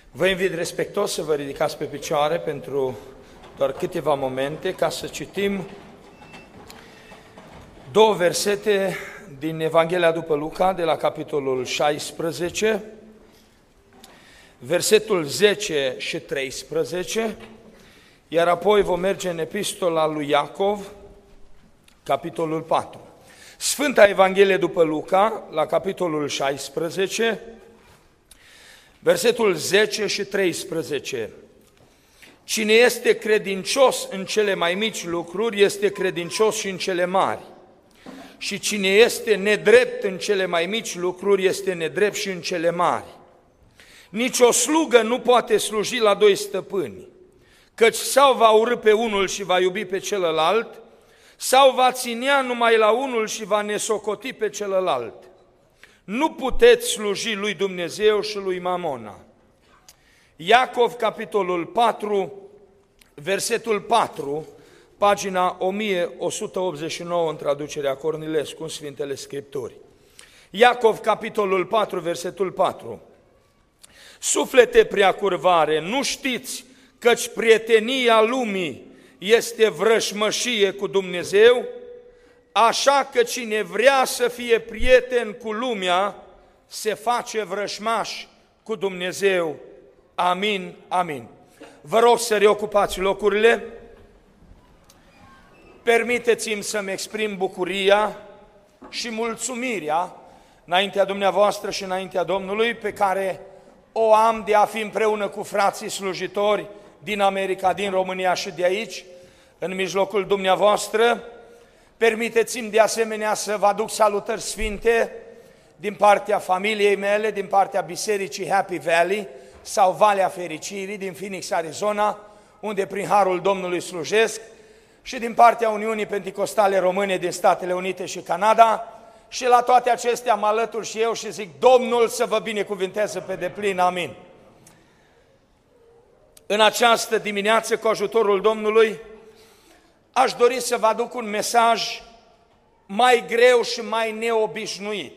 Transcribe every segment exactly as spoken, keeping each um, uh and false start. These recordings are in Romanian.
Vă invit respectos să vă ridicați pe picioare pentru doar câteva momente ca să citim două versete din Evanghelia după Luca, de la capitolul șaisprezece, versetul zece și treisprezece, iar apoi vom merge în epistola lui Iacov, capitolul patru. Sfânta Evanghelie după Luca, la capitolul șaisprezece, versetul zece și treisprezece. Cine este credincios în cele mai mici lucruri, este credincios și în cele mari. Și cine este nedrept în cele mai mici lucruri, este nedrept și în cele mari. Nici o slugă nu poate sluji la doi stăpâni, căci sau va urî pe unul și va iubi pe celălalt, sau va ținea numai la unul și va nesocoti pe celălalt. Nu puteți sluji lui Dumnezeu și lui Mamona. Iacov, capitolul patru, versetul patru, pagina o mie o sută optzeci și nouă în traducerea Cornilescu, în Sfintele Scripturi. Iacov, capitolul patru, versetul patru. Suflete prea curvare, nu știți căci prietenia lumii este vrășmășie cu Dumnezeu? Așa că cine vrea să fie prieten cu lumea, se face vrășmaș cu Dumnezeu. Amin, amin. Vă rog să reocupați locurile. Permiteți-mi să-mi exprim bucuria și mulțumirea înaintea dumneavoastră și înaintea Domnului, pe care o am de a fi împreună cu frații slujitori din America, din România și de aici, în mijlocul dumneavoastră. Permiteți-mi de asemenea să vă aduc salutări sfinte din partea familiei mele, din partea Bisericii Happy Valley sau Valea Fericirii din Phoenix, Arizona, unde prin harul Domnului slujesc, și din partea Uniunii Penticostale Române din Statele Unite și Canada. Și la toate acestea mă alătur și eu și zic: Domnul să vă binecuvânteze pe deplin, amin. În această dimineață, cu ajutorul Domnului, aș dori să vă aduc un mesaj mai greu și mai neobișnuit.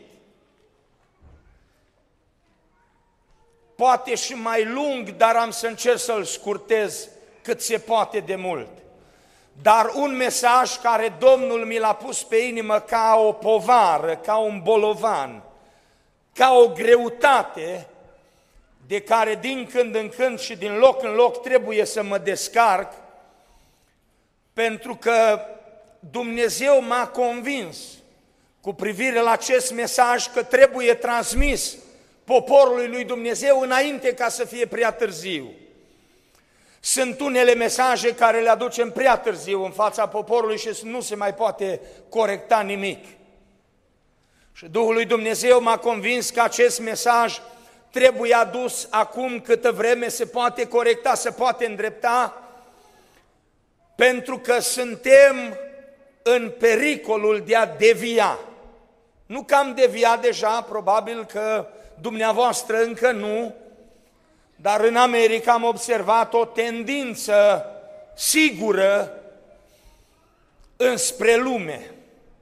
Poate și mai lung, dar am să încerc să-l scurtez cât se poate de mult. Dar un mesaj care Domnul mi l-a pus pe inimă ca o povară, ca un bolovan, ca o greutate de care din când în când și din loc în loc trebuie să mă descarc, pentru că Dumnezeu m-a convins cu privire la acest mesaj că trebuie transmis poporului lui Dumnezeu înainte ca să fie prea târziu. Sunt unele mesaje care le aducem prea târziu în fața poporului și nu se mai poate corecta nimic. Și Duhul lui Dumnezeu m-a convins că acest mesaj trebuie adus acum câtă vreme se poate corecta, se poate îndrepta, pentru că suntem în pericolul de a devia. Nu că am deviat deja, probabil că dumneavoastră încă nu, dar în America am observat o tendință sigură înspre lume.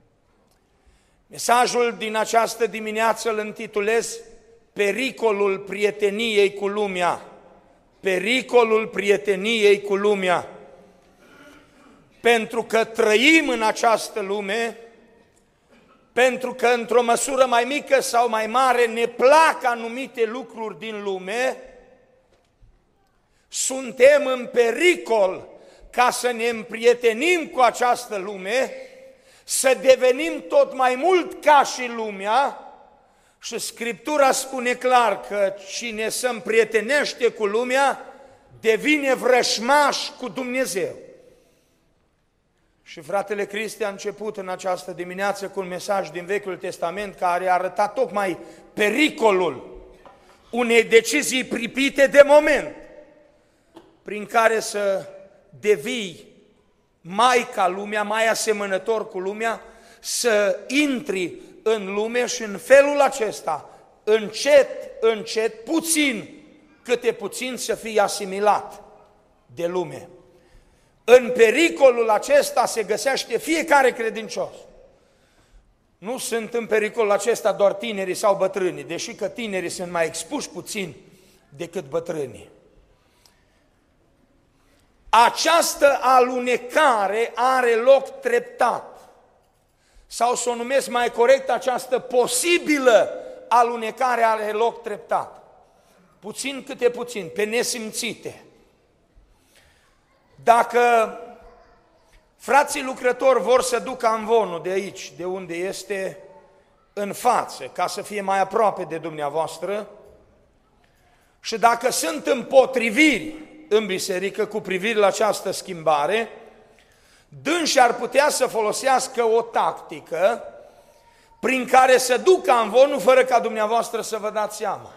Mesajul din această dimineață îl intitulez Pericolul prieteniei cu lumea. Pericolul prieteniei cu lumea. Pentru că trăim în această lume, pentru că într-o măsură mai mică sau mai mare ne plac anumite lucruri din lume, suntem în pericol ca să ne împrietenim cu această lume, să devenim tot mai mult ca și lumea. Și Scriptura spune clar că cine se împrietenește cu lumea devine vrășmaș cu Dumnezeu. Și fratele Cristi a început în această dimineață cu un mesaj din Vechiul Testament care a arătat tocmai pericolul unei decizii pripite de moment, prin care să devii mai ca lumea, mai asemănător cu lumea, să intri în lume și în felul acesta, încet, încet, puțin, câte puțin să fii asimilat de lume. În pericolul acesta se găsește fiecare credincios. Nu sunt în pericolul acesta doar tinerii sau bătrânii, deși că tinerii sunt mai expuși puțin decât bătrânii. Această alunecare are loc treptat, sau să o numesc mai corect, această posibilă alunecare are loc treptat. Puțin câte puțin, pe nesimțite. Dacă frații lucrători vor să ducă amvonul de aici, de unde este, în față, ca să fie mai aproape de dumneavoastră, și dacă sunt împotriviri în biserică cu privire la această schimbare, dânsi ar putea să folosească o tactică prin care să ducă amvonul fără ca dumneavoastră să vă dați seama.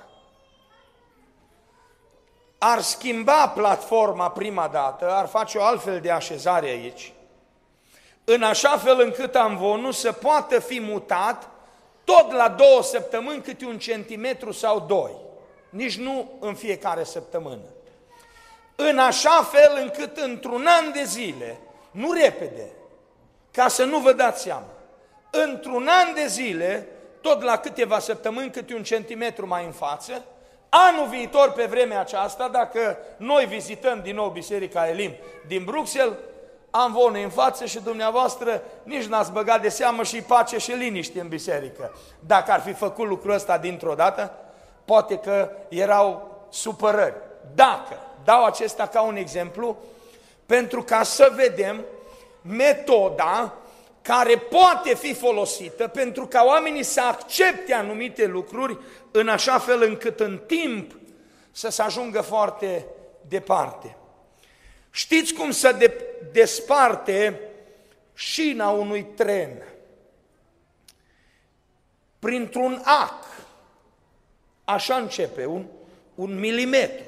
Ar schimba platforma prima dată, ar face o altfel de așezare aici, în așa fel încât amvonul să poată fi mutat tot la două săptămâni câte un centimetru sau doi, nici nu în fiecare săptămână. În așa fel încât într-un an de zile, nu repede, ca să nu vă dați seama, într-un an de zile, tot la câteva săptămâni, câte un centimetru mai în față, anul viitor pe vremea aceasta, dacă noi vizităm din nou Biserica Elim din Bruxelles, amvonul în față și dumneavoastră nici n-ați băgat de seamă și pace și liniște în biserică. Dacă ar fi făcut lucrul ăsta dintr-o dată, poate că erau supărări. Dacă, dau acesta ca un exemplu, pentru ca să vedem metoda care poate fi folosită pentru ca oamenii să accepte anumite lucruri în așa fel încât în timp să se ajungă foarte departe. Știți cum se de- desparte șina unui tren? Printr-un ac. Așa începe, un, un milimetru.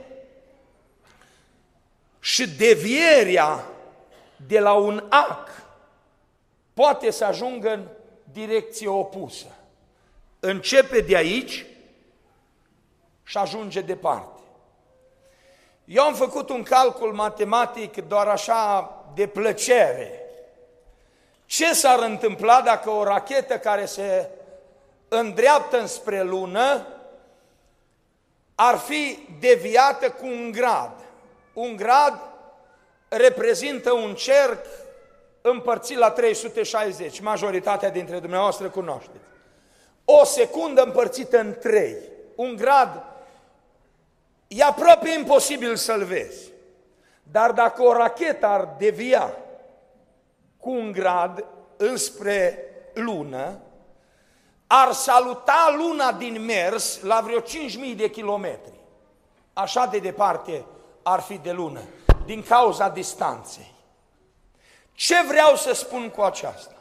Și devierea de la un ac poate să ajungă în direcție opusă. Începe de aici și ajunge departe. Eu am făcut un calcul matematic doar așa de plăcere. Ce s-ar întâmpla dacă o rachetă care se îndreaptă înspre lună ar fi deviată cu un grad? Un grad reprezintă un cerc împărțit la trei sute șaizeci, majoritatea dintre dumneavoastră cunoașteți. O secundă împărțită în trei, un grad, e aproape imposibil să-l vezi. Dar dacă o rachetă ar devia cu un grad înspre lună, ar saluta luna din mers la vreo cinci mii de kilometri. Așa de departe ar fi de lună, din cauza distanței. Ce vreau să spun cu aceasta?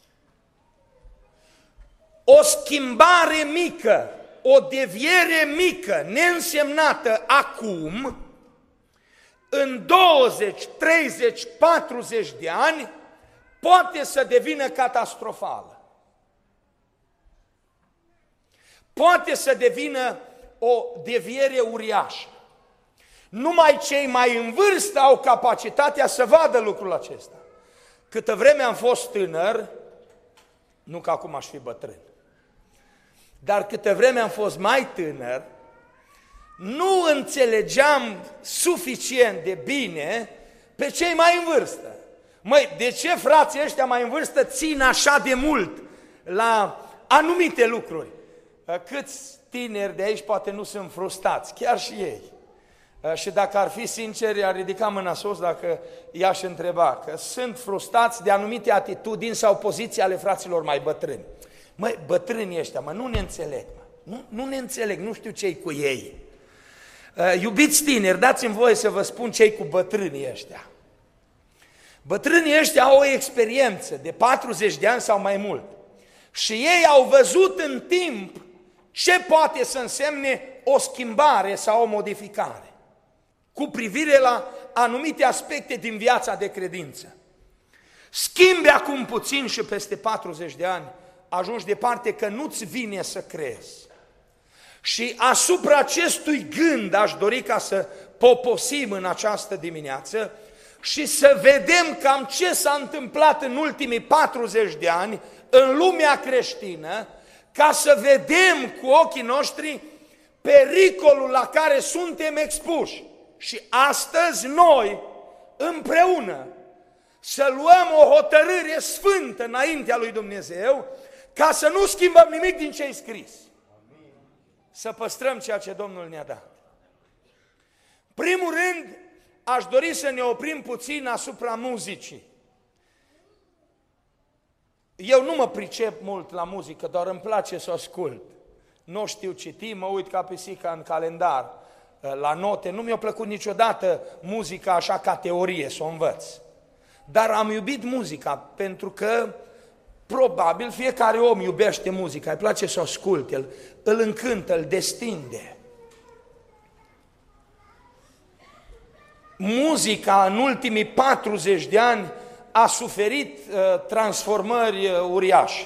O schimbare mică, o deviere mică, neînsemnată acum, în douăzeci, treizeci, patruzeci de ani, poate să devină catastrofală. Poate să devină o deviere uriașă. Numai cei mai în vârstă au capacitatea să vadă lucrul acesta. Câtă vreme am fost tânăr, nu că acum aș fi bătrân, dar câtă vreme am fost mai tânăr, nu înțelegeam suficient de bine pe cei mai în vârstă. Măi, de ce frații ăștia mai în vârstă țin așa de mult la anumite lucruri? Câți tineri de aici poate nu sunt frustrați, chiar și ei. Și dacă ar fi sinceri, ar ridica mâna sus dacă i-aș întreba, că sunt frustrați de anumite atitudini sau poziții ale fraților mai bătrâni. Măi, bătrânii ăștia, mă, nu ne înțeleg, mă. Nu, nu ne înțeleg, nu știu ce-i cu ei. Uh, iubiți tineri, dați-mi voie să vă spun ce-i cu bătrânii ăștia. Bătrânii ăștia au o experiență de patruzeci de ani sau mai mult și ei au văzut în timp ce poate să însemne o schimbare sau o modificare cu privire la anumite aspecte din viața de credință. Schimbi acum puțin și peste patruzeci de ani ajungi departe că nu-ți vine să crezi. Și asupra acestui gând aș dori ca să poposim în această dimineață și să vedem cam ce s-a întâmplat în ultimii patruzeci de ani în lumea creștină, ca să vedem cu ochii noștri pericolul la care suntem expuși. Și astăzi noi, împreună, să luăm o hotărâre sfântă înaintea lui Dumnezeu, ca să nu schimbăm nimic din ce-i scris. Să păstrăm ceea ce Domnul ne-a dat. Primul rând, aș dori să ne oprim puțin asupra muzicii. Eu nu mă pricep mult la muzică, doar îmi place să o ascult. Nu știu citi, mă uit ca pisica în calendar, la note. Nu mi-a plăcut niciodată muzica așa ca teorie, să o învăț. Dar am iubit muzica, pentru că probabil fiecare om iubește muzica, îi place să o asculte, îl, îl încântă, îl destinde. Muzica în ultimii patruzeci de ani a suferit uh, transformări uh, uriașe.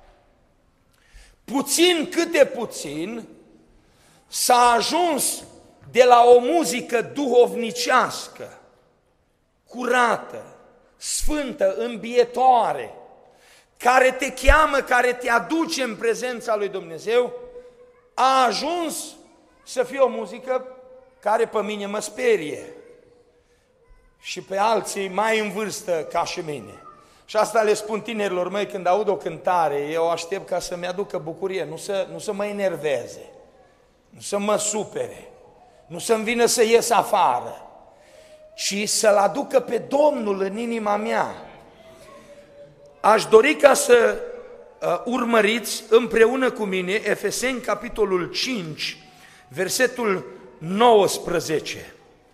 Puțin câte puțin s-a ajuns de la o muzică duhovnicească, curată, sfântă, îmbietoare, care te cheamă, care te aduce în prezența lui Dumnezeu, a ajuns să fie o muzică care pe mine mă sperie și pe alții mai în vârstă ca și mine. Și asta le spun tinerilor mei când aud o cântare, eu aștept ca să-mi aducă bucurie, nu să, nu să mă enerveze, nu să mă supere, nu să-mi vină să ies afară, ci să-L aducă pe Domnul în inima mea. Aș dori ca să uh, urmăriți împreună cu mine Efeseni, capitolul cinci, versetul nouăsprezece.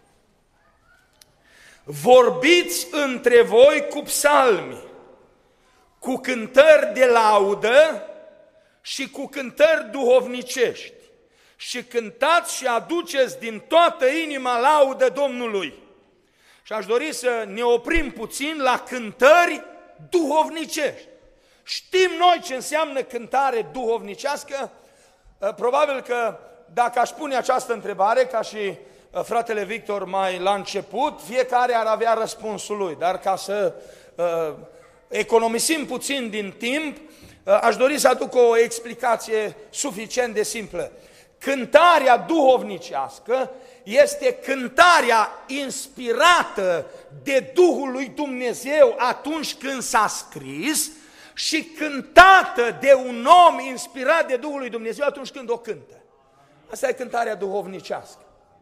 Vorbiți între voi cu psalmi, cu cântări de laudă și cu cântări duhovnicești și cântați și aduceți din toată inima laudă Domnului. Și aș dori să ne oprim puțin la cântări duhovnicești. Știm noi ce înseamnă cântare duhovnicească? Probabil că dacă aș pune această întrebare, ca și fratele Victor mai la început, fiecare ar avea răspunsul lui, dar ca să uh, economisim puțin din timp, uh, aș dori să aduc o explicație suficient de simplă. Cântarea duhovnicească este cântarea inspirată de Duhul lui Dumnezeu atunci când s-a scris și cântată de un om inspirat de Duhul lui Dumnezeu atunci când o cântă. Asta e cântarea duhovnicească.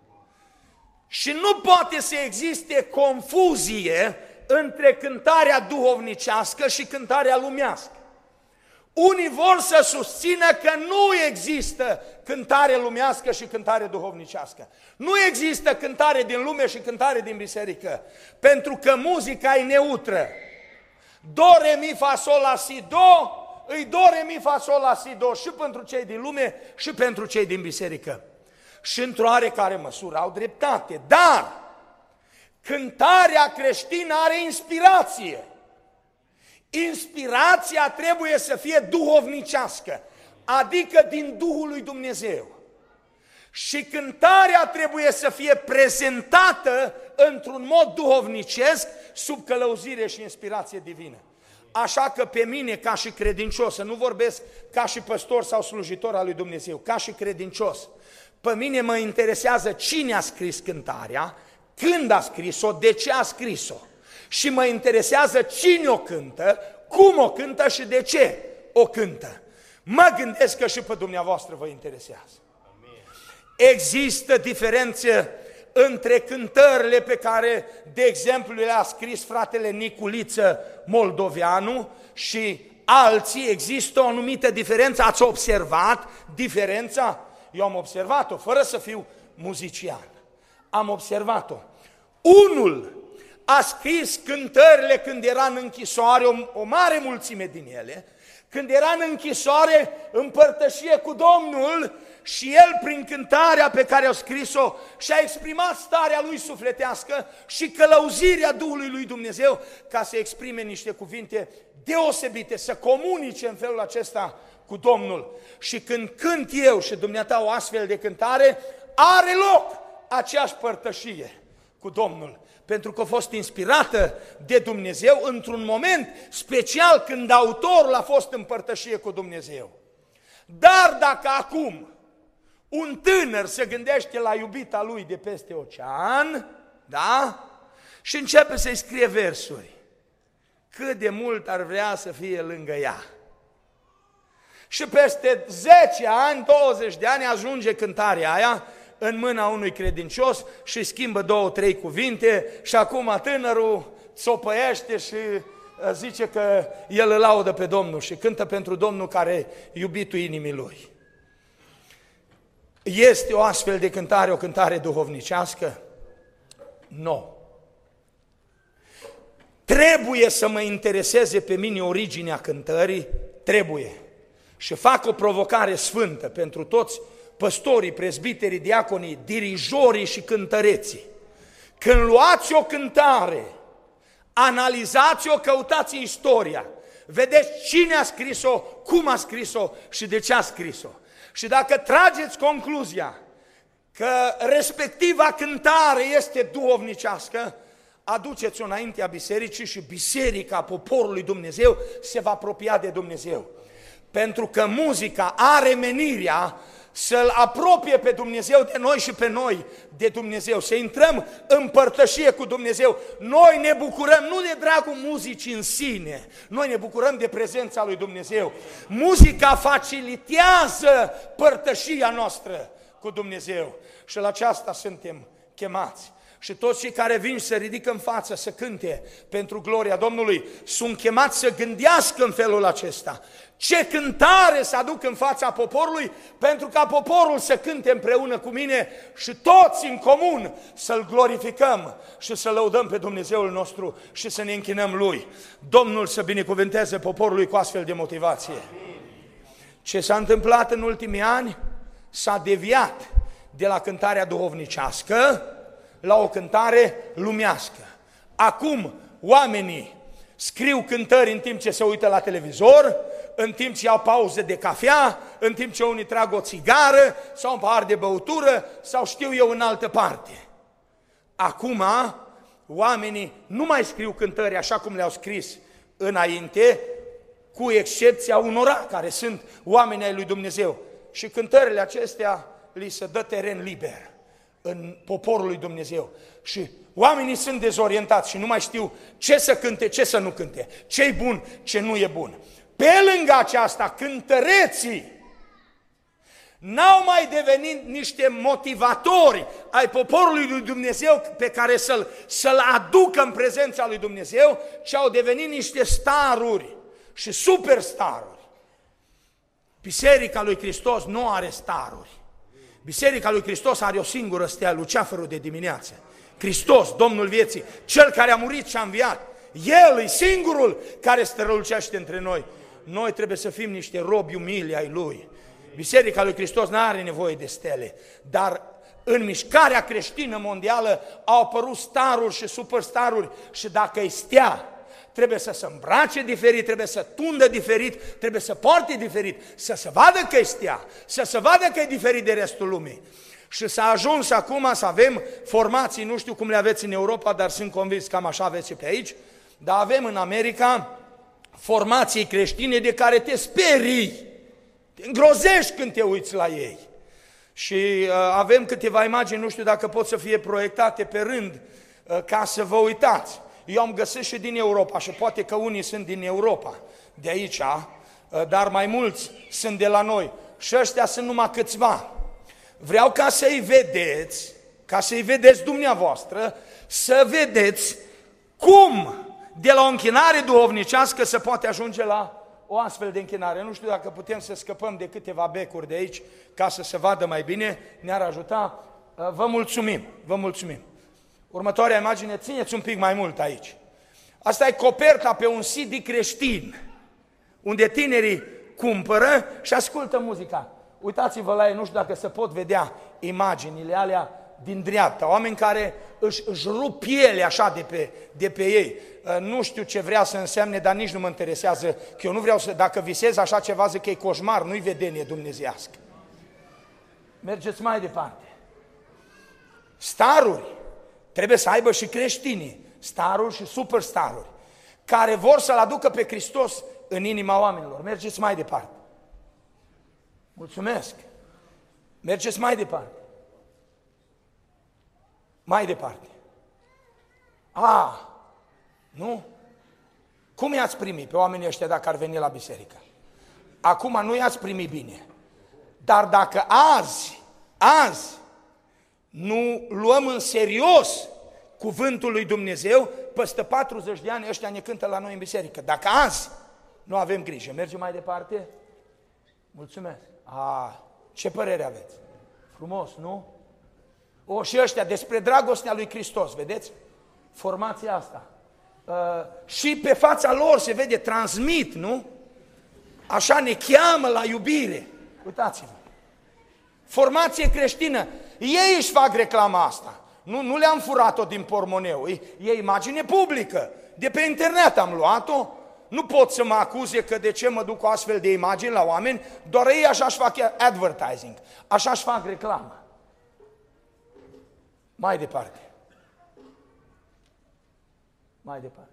Și nu poate să existe confuzie între cântarea duhovnicească și cântarea lumească. Unii vor să susțină că nu există cântare lumească și cântare duhovnicească. Nu există cântare din lume și cântare din biserică, pentru că muzica e neutră. Do, re, mi, fa, sol, la, si, do, îi do, re, mi, fa, sol, la, si, do și pentru cei din lume și pentru cei din biserică. Și într-o oarecare măsură au dreptate, dar cântarea creștină are inspirație. Inspirația trebuie să fie duhovnicească, adică din Duhul lui Dumnezeu. Și cântarea trebuie să fie prezentată într-un mod duhovnicesc, sub călăuzire și inspirație divină. Așa că pe mine, ca și credincios, să nu vorbesc ca și păstor sau slujitor al lui Dumnezeu, ca și credincios, pe mine mă interesează cine a scris cântarea, când a scris-o, de ce a scris-o. Și mă interesează cine o cântă, cum o cântă și de ce o cântă. Mă gândesc că și pe dumneavoastră vă interesează. Există diferențe între cântările pe care, de exemplu, le-a scris fratele Niculiță Moldoveanu și alții. Există o anumită diferență. Ați observat diferența? Eu am observat-o, fără să fiu muzician. Am observat-o. Unul a scris cântările când era în închisoare, o, o mare mulțime din ele, când era în închisoare, în părtășie cu Domnul, și el, prin cântarea pe care a scris-o, și-a exprimat starea lui sufletească și călăuzirea Duhului lui Dumnezeu ca să exprime niște cuvinte deosebite, să comunice în felul acesta cu Domnul. Și când cânt eu și dumneata o astfel de cântare, are loc aceeași părtășie cu Domnul, pentru că a fost inspirată de Dumnezeu într-un moment special când autorul a fost în părtășie cu Dumnezeu. Dar dacă acum Un tânăr se gândește la iubita lui de peste ocean, da? Și începe să-i scrie versuri. Cât de mult ar vrea să fie lângă ea. Și peste zece ani, douăzeci de ani ajunge cântarea aia în mâna unui credincios și îi schimbă două, trei cuvinte și acum tânărul țopăiește și zice că el îl laudă pe Domnul și cântă pentru Domnul care e iubitul inimii lui. Este o astfel de cântare, o cântare duhovnicească? Nu. Trebuie să mă intereseze pe mine originea cântării? Trebuie. Și fac o provocare sfântă pentru toți păstorii, prezbiterii, diaconii, dirijorii și cântăreții. Când luați o cântare, analizați-o, căutați istoria, vedeți cine a scris-o, cum a scris-o și de ce a scris-o. Și dacă trageți concluzia că respectiva cântare este duhovnicească, aduceți-o înaintea bisericii și biserica poporului Dumnezeu se va apropia de Dumnezeu. Pentru că muzica are menirea să-L apropie pe Dumnezeu de noi și pe noi de Dumnezeu, să intrăm în părtășie cu Dumnezeu. Noi ne bucurăm nu de dragul muzicii în sine, noi ne bucurăm de prezența lui Dumnezeu. Muzica facilitează părtășia noastră cu Dumnezeu și la aceasta suntem chemați. Și toți cei care vin să ridică în față, să cânte pentru gloria Domnului, sunt chemați să gândească în felul acesta. Ce cântare să aduc în fața poporului, pentru ca poporul să cânte împreună cu mine și toți în comun să-L glorificăm și să lăudăm pe Dumnezeul nostru și să ne închinăm Lui. Domnul să binecuvânteze poporului cu astfel de motivație. Ce s-a întâmplat în ultimii ani? S-a deviat de la cântarea duhovnicească la o cântare lumească. Acum oamenii scriu cântări în timp ce se uită la televizor, în timp ce iau pauze de cafea, în timp ce unii trag o țigară sau un pahar de băutură sau știu eu în altă parte. Acum oamenii nu mai scriu cântări așa cum le-au scris înainte, cu excepția unora care sunt oameni ai lui Dumnezeu. Și cântările acestea li se dă teren liber în poporul lui Dumnezeu. Și oamenii sunt dezorientați și nu mai știu ce să cânte, ce să nu cânte, ce-i bun, ce nu e bun. Pe lângă aceasta, cântăreții n-au mai devenit niște motivatori ai poporului lui Dumnezeu pe care să-l, să-l aducă în prezența lui Dumnezeu, ci au devenit niște staruri și superstaruri. Biserica lui Hristos nu are staruri. Biserica lui Hristos are o singură stea, luceafărul de dimineață. Hristos, Domnul vieții, Cel care a murit și a înviat. El e singurul care strălucește între noi. Noi trebuie să fim niște robi umili ai Lui. Biserica lui Hristos nu are nevoie de stele, dar în mișcarea creștină mondială au apărut staruri și superstaruri și dacă îi stea, trebuie să se îmbrace diferit, trebuie să tundă diferit, trebuie să poarte diferit, să se vadă că îi stea, să se vadă că e diferit de restul lumii. Și s-a ajuns acum să avem formații, nu știu cum le aveți în Europa, dar sunt convins că cam așa aveți și pe aici, dar avem în America formații creștine de care te sperii, te îngrozești când te uiți la ei. Și uh, avem câteva imagini, nu știu dacă pot să fie proiectate pe rând, uh, ca să vă uitați. Eu am găsit și din Europa și poate că unii sunt din Europa, de aici, uh, dar mai mulți sunt de la noi. Și ăștia sunt numai câțiva. Vreau ca să-i vedeți, ca să-i vedeți dumneavoastră, să vedeți cum de la o închinare duhovnicească se poate ajunge la o astfel de închinare. Nu știu dacă putem să scăpăm de câteva becuri de aici ca să se vadă mai bine, ne-ar ajuta. Vă mulțumim, vă mulțumim. Următoarea imagine, țineți un pic mai mult aici. Asta e coperta pe un C D creștin, unde tinerii cumpără și ascultă muzica. Uitați-vă la ei, nu știu dacă se pot vedea imaginile alea din dreapta, oameni care își, își rup piele așa de pe, de pe ei. Nu știu ce vrea să însemne, dar nici nu mă interesează, că eu nu vreau să, dacă visez așa ceva, zic că e coșmar, nu-i vedenie dumnezeiască. Mergeți mai departe. Staruri trebuie să aibă și creștinii, staruri și superstaruri, care vor să-L aducă pe Hristos în inima oamenilor. Mergeți mai departe. Mulțumesc! Mergeți mai departe. Mai departe. A, nu? Cum i-ați primit pe oamenii ăștia dacă ar veni la biserică? Acum nu i-ați primit bine. Dar dacă azi, azi, nu luăm în serios cuvântul lui Dumnezeu, peste patruzeci de ani ăștia ne cântă la noi în biserică. Dacă azi nu avem grijă, mergem mai departe? Mulțumesc. A, ce părere aveți? Frumos, nu? O, și ăștia, despre dragostea lui Hristos, vedeți? Formația asta. Uh, și pe fața lor se vede, transmit, nu? Așa ne cheamă la iubire. Uitați-vă. Formație creștină. Ei își fac reclama asta. Nu, nu le-am furat-o din pormoneu. E, e imagine publică. De pe internet am luat-o. Nu pot să mă acuze că de ce mă duc cu astfel de imagini la oameni, doar ei așa-și fac advertising. Așa-și fac reclamă. Mai departe. Mai departe.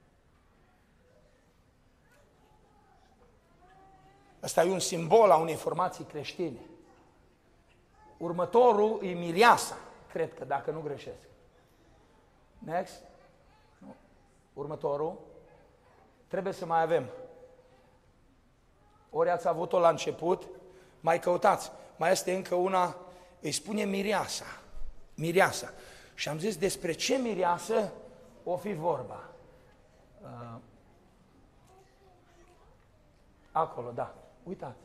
Ăsta e un simbol a unei formații creștine. Următorul e mireasa, cred că, dacă nu greșesc. Next. Următorul. Trebuie să mai avem. Ori ați avut-o la început, mai căutați. Mai este încă una, îi spune mireasa. Mireasa. Și am zis despre ce mireasă o fi vorba. Uh, acolo, da. Uitați.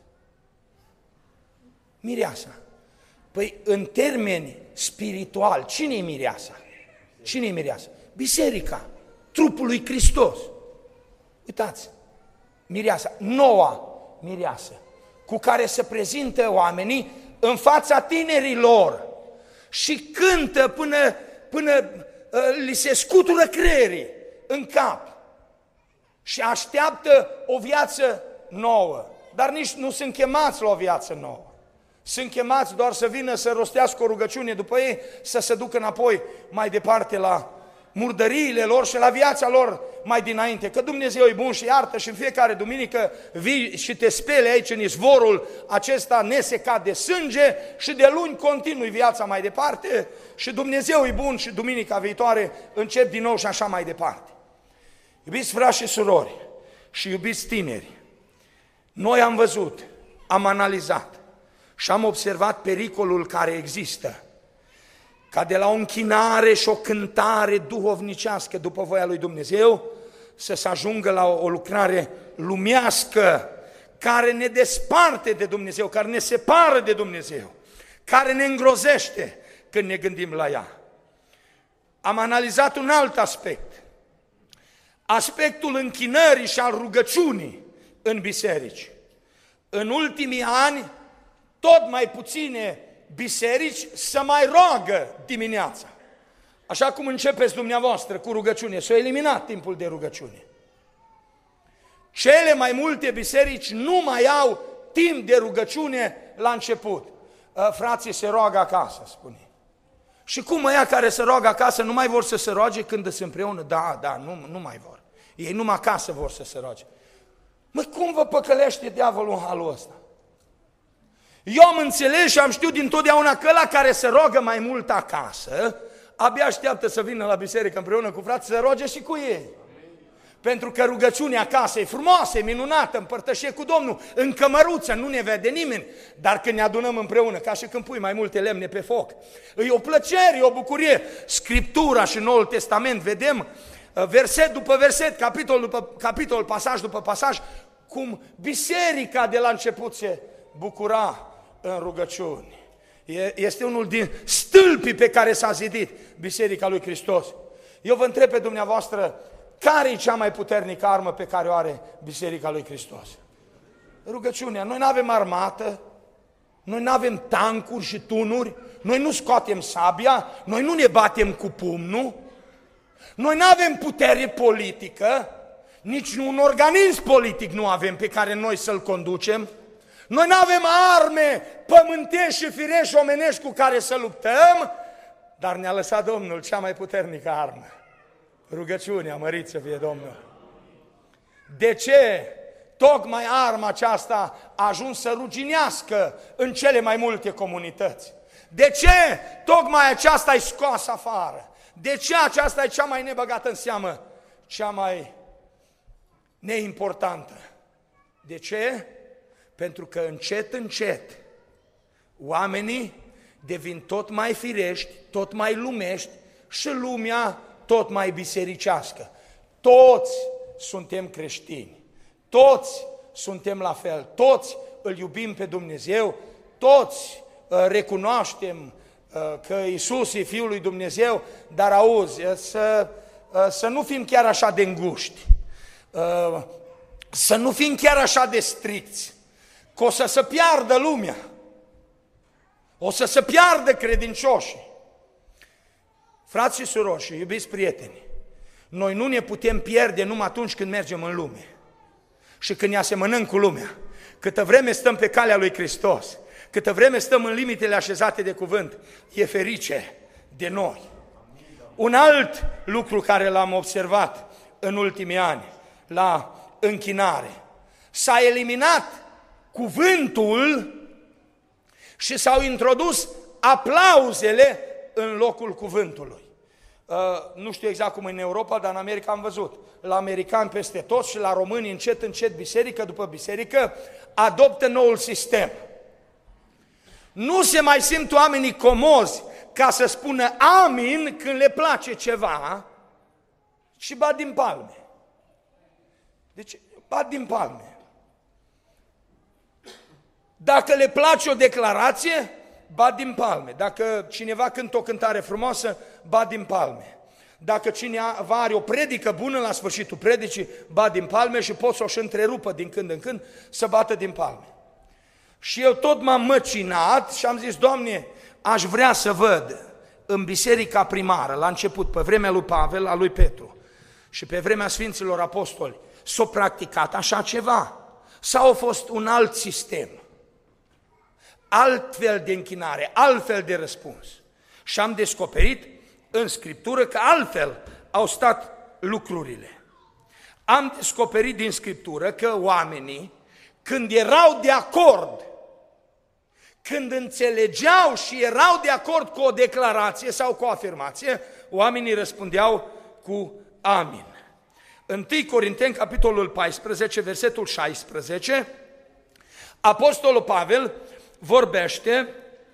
Mireasa. Păi, în termeni spiritual, cine e mireasa? Cine e mireasa? Biserica, trupul lui Hristos. Uitați, mireasa, noua mireasă, cu care se prezintă oamenii în fața tinerilor și cântă până, până uh, li se scutură creierii în cap și așteaptă o viață nouă. Dar nici nu sunt chemați la o viață nouă. Sunt chemați doar să vină să rostească o rugăciune după ei, să se ducă înapoi mai departe la murdăriile lor și la viața lor mai dinainte. Că Dumnezeu e bun și iartă și în fiecare duminică vii și te speli aici în izvorul acesta nesecat de sânge și de luni continui viața mai departe și Dumnezeu e bun și duminica viitoare încep din nou și așa mai departe. Iubiți frați și surori și iubiți tineri, noi am văzut, am analizat și am observat pericolul care există ca de la o închinare și o cântare duhovnicească după voia lui Dumnezeu să se ajungă la o, o lucrare lumească care ne desparte de Dumnezeu, care ne separă de Dumnezeu, care ne îngrozește când ne gândim la ea. Am analizat un alt aspect, aspectul închinării și al rugăciunii în biserici. În ultimii ani, tot mai puține biserici să mai roagă dimineața. Așa cum începeți dumneavoastră cu rugăciune, s-a eliminat timpul de rugăciune. Cele mai multe biserici nu mai au timp de rugăciune la început. Frații se roagă acasă, spune. Și cum ăia care se roagă acasă nu mai vor să se roage când sunt împreună? Da, da, nu, nu mai vor. Ei numai acasă vor să se roage. Măi, cum vă păcălește diavolul în halul ăsta? Eu am înțeles și am știut dintotdeauna că ăla care se roagă mai mult acasă, abia așteaptă să vină la biserică împreună cu frații să se roage și cu ei. Pentru că rugăciunea acasă e frumoasă, e minunată, împărtășie cu Domnul, în cămăruță, nu ne vede nimeni, dar când ne adunăm împreună, ca și când pui mai multe lemne pe foc, e o plăcere, e o bucurie. Scriptura și Noul Testament, vedem verset după verset, capitol după capitol, pasaj după pasaj, cum biserica de la început se bucura în rugăciuni. Este unul din stâlpii pe care s-a zidit Biserica lui Hristos. Eu vă întreb pe dumneavoastră, care e cea mai puternică armă pe care o are Biserica lui Hristos? Rugăciunea. Noi nu avem armată, noi nu avem tancuri și tunuri, noi nu scoatem sabia, noi nu ne batem cu pumnul, noi nu avem putere politică, nici un organism politic nu avem pe care noi să-l conducem. Noi nu avem arme pământești și firești omenești cu care să luptăm, dar ne-a lăsat Domnul cea mai puternică armă. Rugăciunea, mărit să fie Domnul. De ce tocmai arma aceasta a ajuns să ruginească în cele mai multe comunități. De ce tocmai aceasta e scoasă afară? De ce aceasta e cea mai nebăgată în seamă? Cea mai neimportantă. De ce? Pentru că încet, încet, oamenii devin tot mai firești, tot mai lumești și lumea tot mai bisericească. Toți suntem creștini, toți suntem la fel, toți îl iubim pe Dumnezeu, toți uh, recunoaștem uh, că Iisus e Fiul lui Dumnezeu, dar auzi, uh, să, uh, să nu fim chiar așa de înguști, uh, să nu fim chiar așa de stricți, că o să se piardă lumea, o să se piardă credincioșii. Frați și surori și iubiți prieteni, noi nu ne putem pierde numai atunci când mergem în lume și când ne asemănăm cu lumea. Câtă vreme stăm pe calea lui Hristos, câtă vreme stăm în limitele așezate de cuvânt, e ferice de noi. Un alt lucru care l-am observat în ultimii ani, la închinare, s-a eliminat cuvântul și s-au introdus aplauzele în locul cuvântului. Uh, nu știu exact cum în Europa, dar în America am văzut. La americani peste tot și la români încet, încet, biserică după biserică, adoptă noul sistem. Nu se mai simt oamenii comozi ca să spună amin când le place ceva și bat din palme. Deci, bat din palme. Dacă le place o declarație, bat din palme. Dacă cineva cântă o cântare frumoasă, bat din palme. Dacă cineva are o predică bună la sfârșitul predicii, bat din palme și pot să o și întrerupă din când în când să bată din palme. Și eu tot m-am măcinat și am zis, Doamne, aș vrea să văd în biserica primară, la început, pe vremea lui Pavel, a lui Petru și pe vremea Sfinților Apostoli, s-a practicat așa ceva sau a fost un alt sistem? Altfel de închinare, altfel de răspuns. Și am descoperit în Scriptură că altfel au stat lucrurile. Am descoperit din Scriptură că oamenii, când erau de acord, când înțelegeau și erau de acord cu o declarație sau cu o afirmație, oamenii răspundeau cu amin. întâi Corinteni, capitolul paisprezece, versetul șaisprezece, Apostolul Pavel vorbește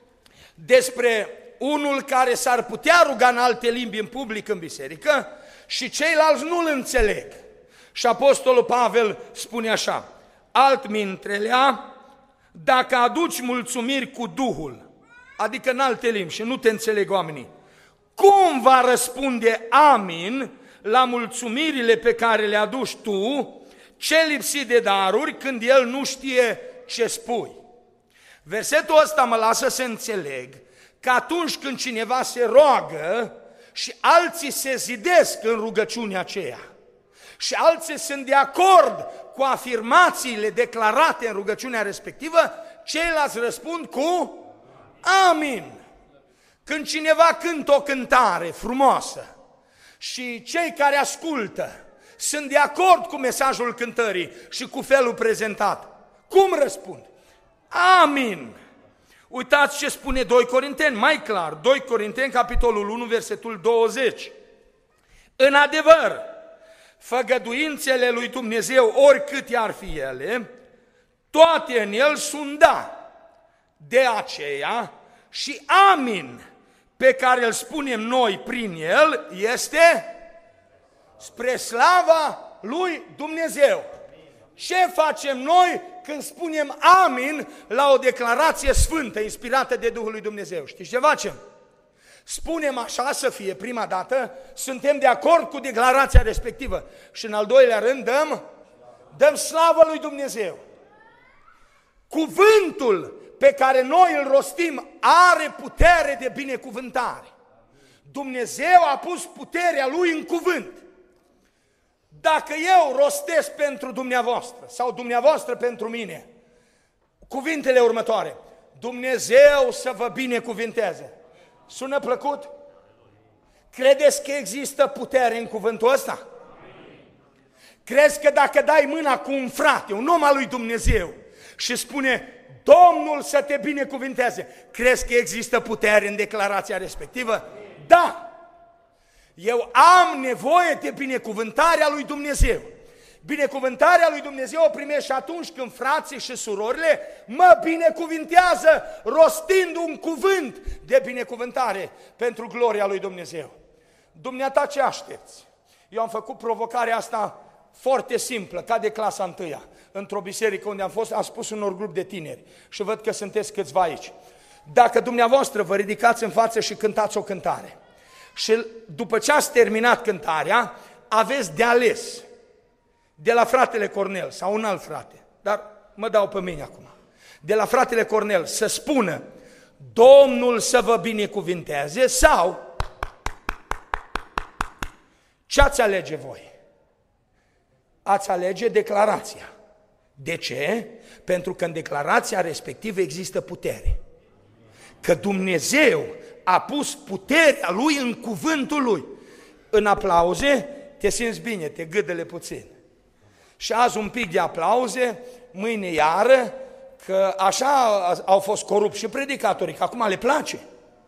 despre unul care s-ar putea ruga în alte limbi în public în biserică și ceilalți nu-l înțeleg. Și Apostolul Pavel spune așa, altmintrelea, dacă aduci mulțumiri cu Duhul, adică în alte limbi și nu te înțeleg oamenii, cum va răspunde amin la mulțumirile pe care le aduci tu, ce lipsi de daruri, când el nu știe ce spui? Versetul ăsta mă lasă să înțeleg că atunci când cineva se roagă și alții se zidesc în rugăciunea aceea și alții sunt de acord cu afirmațiile declarate în rugăciunea respectivă, ceilalți răspund cu amin. Când cineva cântă o cântare frumoasă și cei care ascultă sunt de acord cu mesajul cântării și cu felul prezentat, cum răspund? Amin. Uitați ce spune doi Corinteni, mai clar, doi Corinteni, capitolul unu, versetul douăzeci. În adevăr, făgăduințele lui Dumnezeu, oricât ar fi ele, toate în el sunt da. De aceea și amin pe care îl spunem noi prin el este spre slava lui Dumnezeu. Ce facem noi când spunem amin la o declarație sfântă, inspirată de Duhul lui Dumnezeu? Știți ce facem? Spunem așa să fie prima dată, suntem de acord cu declarația respectivă și în al doilea rând dăm, dăm slavă lui Dumnezeu. Cuvântul pe care noi îl rostim are putere de binecuvântare. Dumnezeu a pus puterea Lui în cuvânt. Dacă eu rostesc pentru dumneavoastră sau dumneavoastră pentru mine cuvintele următoare, Dumnezeu să vă binecuvinteze. Sună plăcut? Credeți că există putere în cuvântul ăsta? Crezi că dacă dai mâna cu un frate, un om al lui Dumnezeu, și spune, Domnul să te binecuvinteze, crezi că există putere în declarația respectivă? Da! Eu am nevoie de binecuvântarea lui Dumnezeu. Binecuvântarea lui Dumnezeu o primești și atunci când frații și surorile mă binecuvintează rostind un cuvânt de binecuvântare pentru gloria lui Dumnezeu. Dumneata ce aștepți? Eu am făcut provocarea asta foarte simplă, ca de clasa întâia, într-o biserică unde am fost, am spus unor grup de tineri și văd că sunteți câțiva aici. Dacă dumneavoastră vă ridicați în față și cântați o cântare și după ce ați terminat cântarea, aveți de ales de la fratele Cornel sau un alt frate, dar mă dau pe mine acum, de la fratele Cornel să spună Domnul să vă binecuvinteze sau ce ați alege voi? Ați alege declarația. De ce? Pentru că în declarația respectivă există putere. Că Dumnezeu a pus puterea Lui în cuvântul Lui. În aplauze te simți bine, te gâdele puțin. Și azi un pic de aplauze, mâine iară, că așa au fost corupți și predicatorii, că acum le place.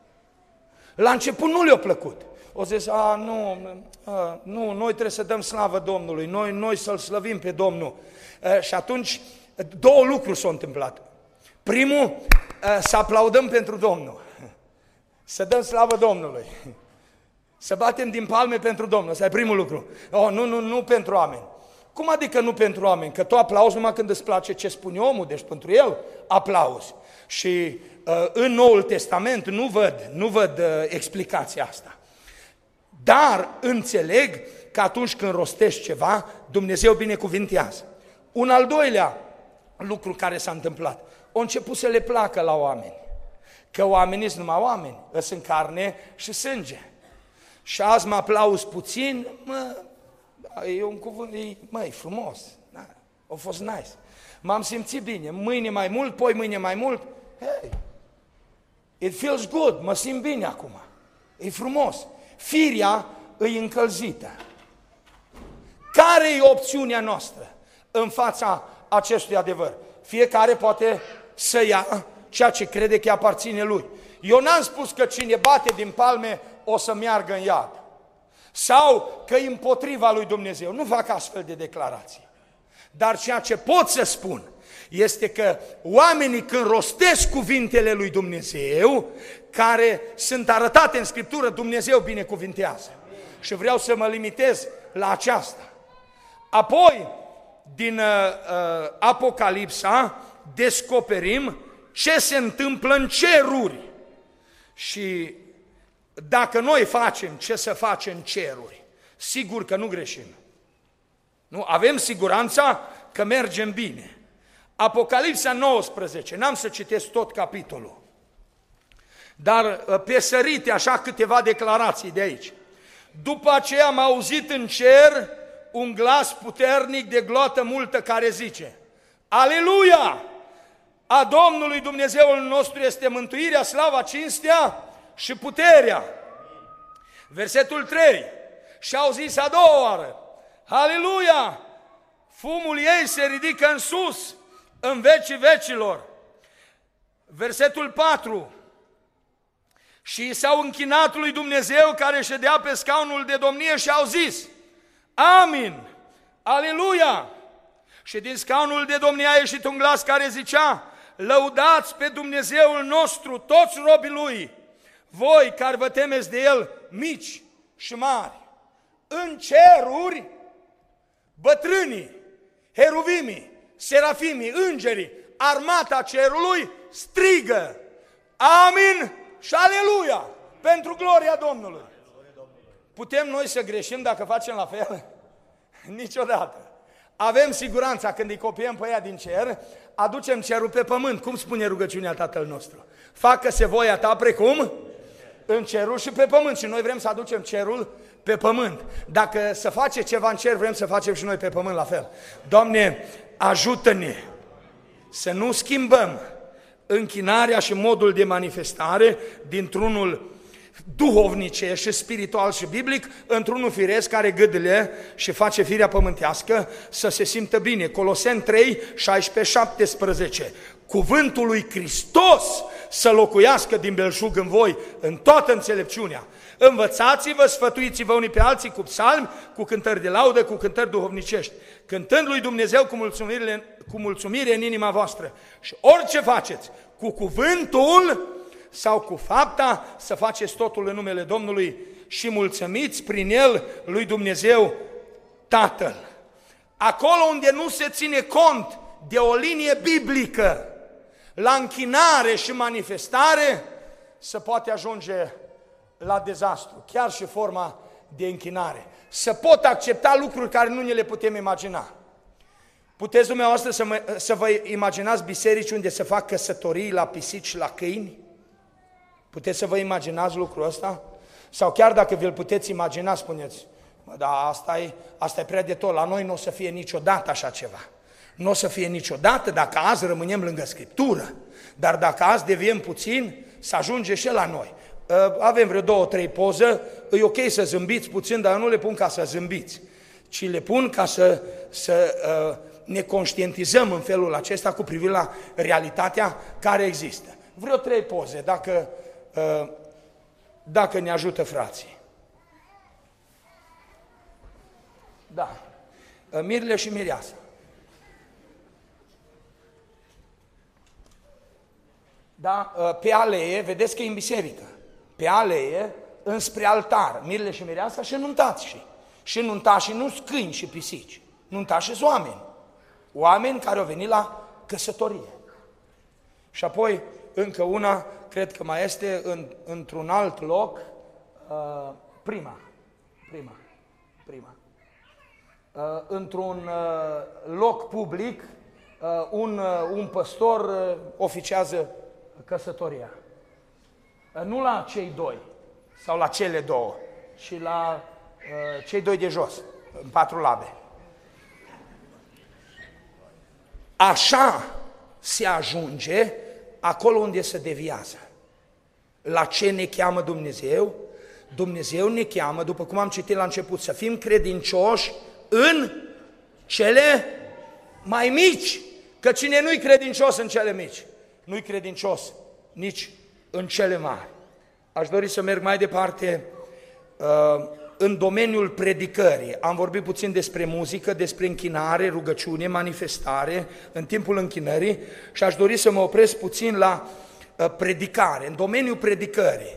La început nu le-a plăcut. O zis, a, nu, a, nu, noi trebuie să dăm slavă Domnului, noi, noi să-L slăvim pe Domnul. A, și atunci două lucruri s-au întâmplat. Primul, a, să aplaudăm pentru Domnul, să dăm slavă Domnului, să batem din palme pentru Domnul, ăsta e primul lucru. Oh, nu, nu, nu pentru oameni. Cum adică nu pentru oameni? Că tu aplauzi numai când îți place ce spune omul, deci pentru el aplauzi. Și uh, în Noul Testament nu văd, nu văd uh, explicația asta. Dar înțeleg că atunci când rostești ceva, Dumnezeu binecuvintează. Un al doilea lucru care s-a întâmplat, a început să le placă la oameni. Că oamenii sunt numai oameni, sunt carne și sânge. Și azi mă aplauzi puțin, mă, e un cuvânt, e, mă, e frumos, da, a fost nice. M-am simțit bine, mâine mai mult, poi mâine mai mult, hey, it feels good, mă simt bine acum, e frumos. Firea îi încălzită. Care e opțiunea noastră în fața acestui adevăr? Fiecare poate să ia ceea ce crede că aparține lui. Eu n-am spus că cine bate din palme o să meargă în iad. Sau că e împotriva lui Dumnezeu. Nu fac astfel de declarații. Dar ceea ce pot să spun este că oamenii când rostesc cuvintele lui Dumnezeu, care sunt arătate în Scriptură, Dumnezeu binecuvintează. Și vreau să mă limitez la aceasta. Apoi, din uh, Apocalipsa, descoperim ce se întâmplă în ceruri. Și dacă noi facem ce să facem în ceruri, sigur că nu greșim. Nu? Avem siguranța că mergem bine. Apocalipsa nouăsprezece, n-am să citesc tot capitolul, dar pe sărite așa câteva declarații de aici. După aceea am auzit în cer un glas puternic de gloată multă care zice: Aleluia! A Domnului Dumnezeul nostru este mântuirea, slava, cinstea și puterea. Versetul trei. Și au zis a doua oară: Aleluia! Fumul ei se ridică în sus, în vecii vecilor. Versetul patru. Și s-au închinat lui Dumnezeu care ședea pe scaunul de domnie și au zis: Amin! Aleluia! Și din scaunul de domnie a ieșit un glas care zicea: Lăudați pe Dumnezeul nostru toți robii Lui, voi care vă temeți de El, mici și mari. În ceruri, bătrânii, heruvimii, serafimii, îngerii, armata cerului strigă: Amin și Aleluia! Pentru gloria Domnului. Putem noi să greșim dacă facem la fel? Niciodată. Avem siguranța când îi copiem pe ea din cer, aducem cerul pe pământ. Cum spune rugăciunea Tatăl nostru? Facă-se voia ta precum în cerul și pe pământ. Și noi vrem să aducem cerul pe pământ. Dacă să face ceva în cer, vrem să facem și noi pe pământ la fel. Doamne, ajută-ne să nu schimbăm închinarea și modul de manifestare dintr-unul duhovnice și spiritual și biblic într-unul firesc care gâdile și face firea pământească să se simtă bine. Coloseni trei, șaisprezece șaptesprezece. Cuvântul lui Hristos să locuiască din belșug în voi, în toată înțelepciunea. Învățați-vă, sfătuiți-vă unii pe alții cu psalmi, cu cântări de laudă, cu cântări duhovnicești, cântând lui Dumnezeu cu mulțumire, cu mulțumire în inima voastră. Și orice faceți, cu cuvântul sau cu fapta, să faceți totul în numele Domnului și mulțumiți prin el lui Dumnezeu Tatăl. Acolo unde nu se ține cont de o linie biblică, la închinare și manifestare, se poate ajunge la dezastru, chiar și forma de închinare. Se pot accepta lucruri care nu ne le putem imagina. Puteți dumneavoastră să, mă, să vă imaginați biserici unde se fac căsătorii la pisici și la câini? Puteți să vă imaginați lucrul ăsta? Sau chiar dacă vi-l puteți imagina, spuneți, mă, dar asta e, asta e prea de tot, la noi nu o să fie niciodată așa ceva. Nu o să fie niciodată dacă azi rămânem lângă Scriptură, dar dacă azi deviem puțin, să ajunge și la noi. Avem vreo două, trei poze, e ok să zâmbiți puțin, dar eu nu le pun ca să zâmbiți, ci le pun ca să, să ne conștientizăm în felul acesta cu privire la realitatea care există. Vreo trei poze, dacă, dacă ne ajută frații. Da. Mirle și Mireasa. Da? Pe alee, vedeți că e în biserică. Pe alee, înspre altar, Mirle și Mireasa și nuntații. Și nuntașii nu sunt câini și pisici. Nuntașii sunt oameni. Oameni care au venit la căsătorie. Și apoi, încă una, cred că mai este în, într-un alt loc, uh, prima. Prima. Prima. Uh, într-un uh, loc public, uh, un, uh, un păstor uh, oficiază căsătoria. Uh, nu la cei doi, sau la cele două, ci la uh, cei doi de jos, în patru labe. Așa se ajunge acolo unde se deviază. La ce ne cheamă Dumnezeu? Dumnezeu ne cheamă, după cum am citit la început, să fim credincioși în cele mai mici. Că cine nu-i credincios în cele mici, nu-i credincios nici în cele mari. Aș dori să merg mai departe uh, în domeniul predicării. Am vorbit puțin despre muzică, despre închinare, rugăciune, manifestare în timpul închinării și aș dori să mă opresc puțin la uh, predicare. În domeniul predicării,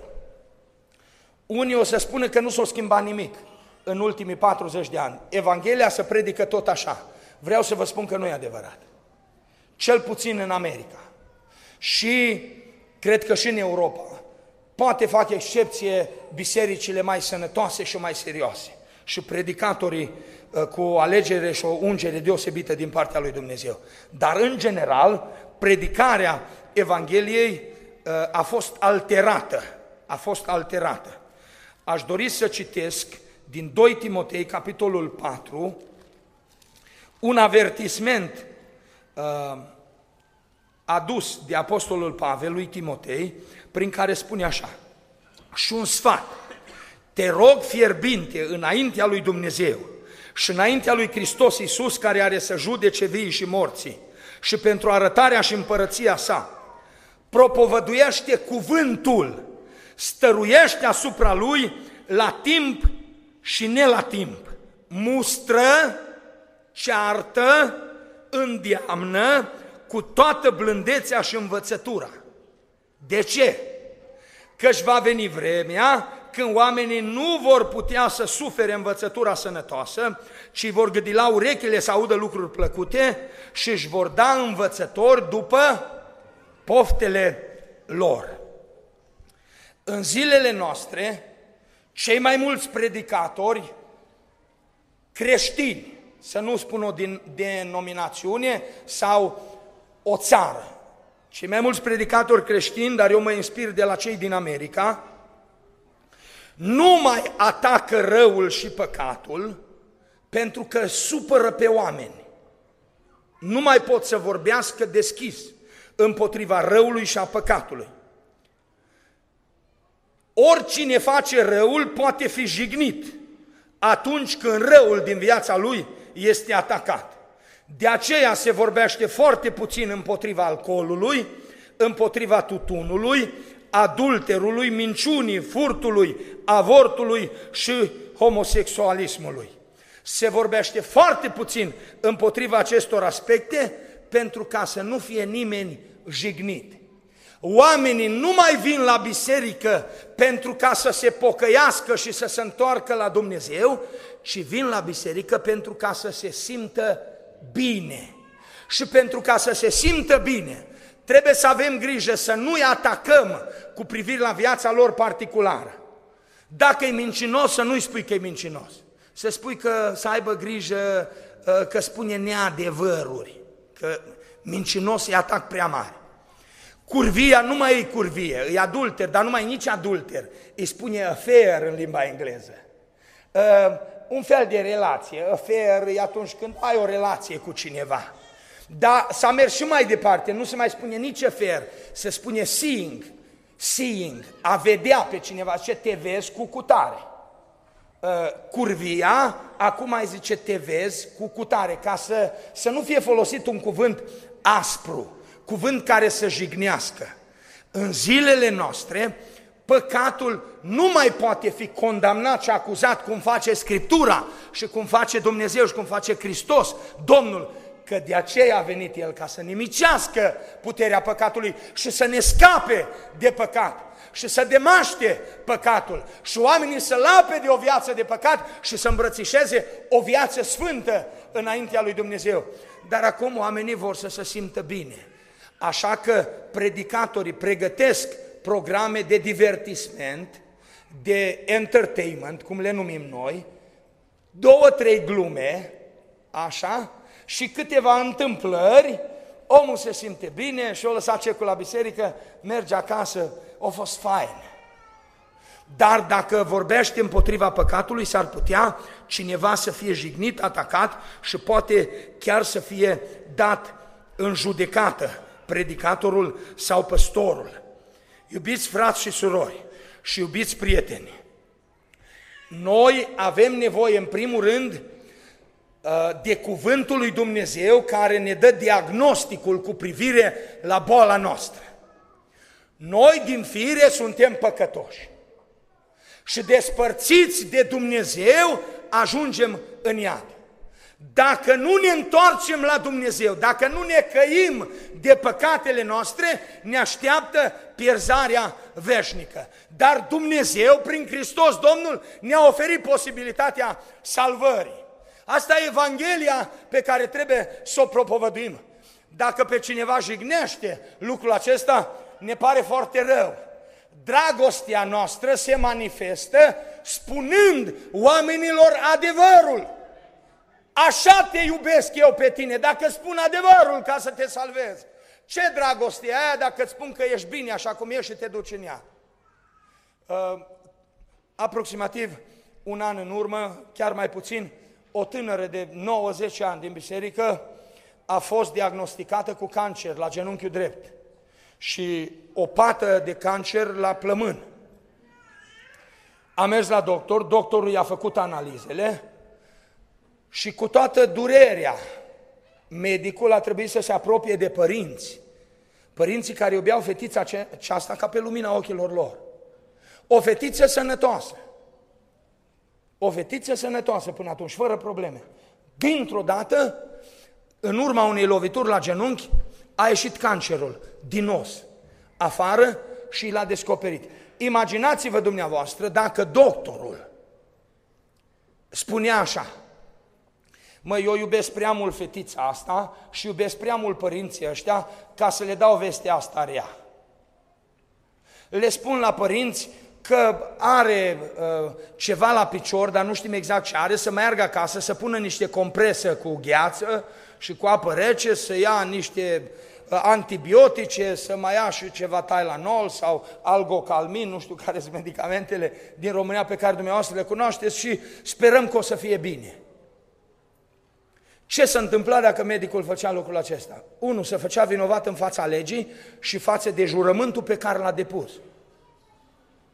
unii o să spună că nu s-a schimbat nimic în ultimii patruzeci de ani. Evanghelia se predică tot așa. Vreau să vă spun că nu e adevărat. Cel puțin în America. Și cred că și în Europa. Poate fac excepție bisericile mai sănătoase și mai serioase. Și predicatorii cu o alegere și o ungere deosebită din partea lui Dumnezeu. Dar în general, predicarea Evangheliei a fost alterată. A fost alterată. Aș dori să citesc din doi Timotei, capitolul patru, un avertisment uh, adus de apostolul Pavel lui Timotei, prin care spune așa: și un sfat, te rog fierbinte înaintea lui Dumnezeu și înaintea lui Hristos Iisus, care are să judece vii și morții, și pentru arătarea și împărăția sa, propovăduiește cuvântul, stăruiește asupra lui la timp și ne la timp, mustră, ceartă, îndeamnă cu toată blândețea și învățătura. De ce? Căci va veni vremea când oamenii nu vor putea să sufere învățătura sănătoasă, ci vor gâdi la urechile să audă lucruri plăcute și își vor da învățători după poftele lor. În zilele noastre, cei mai mulți predicatori creștini, să nu spun o denominațiune sau o țară, cei mai mulți predicatori creștini, dar eu mă inspir de la cei din America, nu mai atacă răul și păcatul pentru că supără pe oameni. Nu mai pot să vorbească deschis împotriva răului și a păcatului. Oricine face răul poate fi jignit atunci când răul din viața lui este atacat. De aceea se vorbește foarte puțin împotriva alcoolului, împotriva tutunului, adulterului, minciunii, furtului, avortului și homosexualismului. Se vorbește foarte puțin împotriva acestor aspecte pentru ca să nu fie nimeni jignit. Oamenii nu mai vin la biserică pentru ca să se pocăiască și să se întoarcă la Dumnezeu, ci vin la biserică pentru ca să se simtă bine. Și pentru ca să se simtă bine, trebuie să avem grijă să nu-i atacăm cu privire la viața lor particulară. Dacă e mincinos, să nu-i spui că e mincinos. Să spui că să aibă grijă că spune neadevăruri, că mincinos e atac prea mare. Curvia nu mai e curvie, e adulter, dar nu mai e nici adulter. Îi spune affair în limba engleză. Uh, un fel de relație. Affair e atunci când ai o relație cu cineva. Dar s-a mers și mai departe, nu se mai spune nici affair, se spune seeing. Seeing, a vedea pe cineva, ce te vezi cu cutare. Uh, curvia, acum mai zice te vezi cu cutare, ca să, să nu fie folosit un cuvânt aspru, cuvânt care să jignească. În zilele noastre, păcatul nu mai poate fi condamnat și acuzat cum face Scriptura și cum face Dumnezeu și cum face Hristos, Domnul, că de aceea a venit El ca să nimicească puterea păcatului și să ne scape de păcat și să demaște păcatul și oamenii să lape de o viață de păcat și să îmbrățișeze o viață sfântă înaintea lui Dumnezeu. Dar acum oamenii vor să se simtă bine. Așa că predicatorii pregătesc programe de divertisment, de entertainment, cum le numim noi, două, trei glume, așa, și câteva întâmplări, omul se simte bine și o lăsa cecul la biserică, merge acasă, a fost fain. Dar dacă vorbește împotriva păcatului, s-ar putea cineva să fie jignit, atacat și poate chiar să fie dat în judecată, predicatorul sau păstorul. Iubiți frați și surori și iubiți prieteni, noi avem nevoie în primul rând de cuvântul lui Dumnezeu care ne dă diagnosticul cu privire la boala noastră. Noi din fire suntem păcătoși și despărțiți de Dumnezeu ajungem în iad. Dacă nu ne întoarcem la Dumnezeu, dacă nu ne căim de păcatele noastre, ne așteaptă pierzarea veșnică. Dar Dumnezeu, prin Hristos Domnul, ne-a oferit posibilitatea salvării. Asta e Evanghelia pe care trebuie să o propovăduim. Dacă pe cineva jignește lucrul acesta, ne pare foarte rău. Dragostea noastră se manifestă spunând oamenilor adevărul. Așa te iubesc eu pe tine, dacă spun adevărul ca să te salvezi. Ce dragoste e aia dacă îți spun că ești bine așa cum ești și te duci în ea? Uh, aproximativ un an în urmă, chiar mai puțin, o tânără de nouă zece ani din biserică a fost diagnosticată cu cancer la genunchiul drept și o pată de cancer la plămân. A mers la doctor, doctorul i-a făcut analizele și cu toată durerea, medicul a trebuit să se apropie de părinți, părinții care iubeau fetița aceasta ca pe lumina ochilor lor. O fetiță sănătoasă, o fetiță sănătoasă până atunci, fără probleme. Dintr-o dată, în urma unei lovituri la genunchi, a ieșit cancerul din os afară și l-a descoperit. Imaginați-vă dumneavoastră dacă doctorul spunea așa: măi, eu iubesc prea mult fetița asta și iubesc prea mult părinții ăștia ca să le dau vestea asta rea. Le spun la părinți că are uh, ceva la picior, dar nu știm exact ce are, să meargă acasă, să pună niște compresă cu gheață și cu apă rece, să ia niște uh, antibiotice, să mai ia și ceva Tylenol sau Algocalmin, nu știu care sunt medicamentele din România pe care dumneavoastră le cunoașteți și sperăm că o să fie bine. Ce se întâmpla dacă medicul făcea lucrul acesta? Unu, se făcea vinovat în fața legii și față de jurământul pe care l-a depus.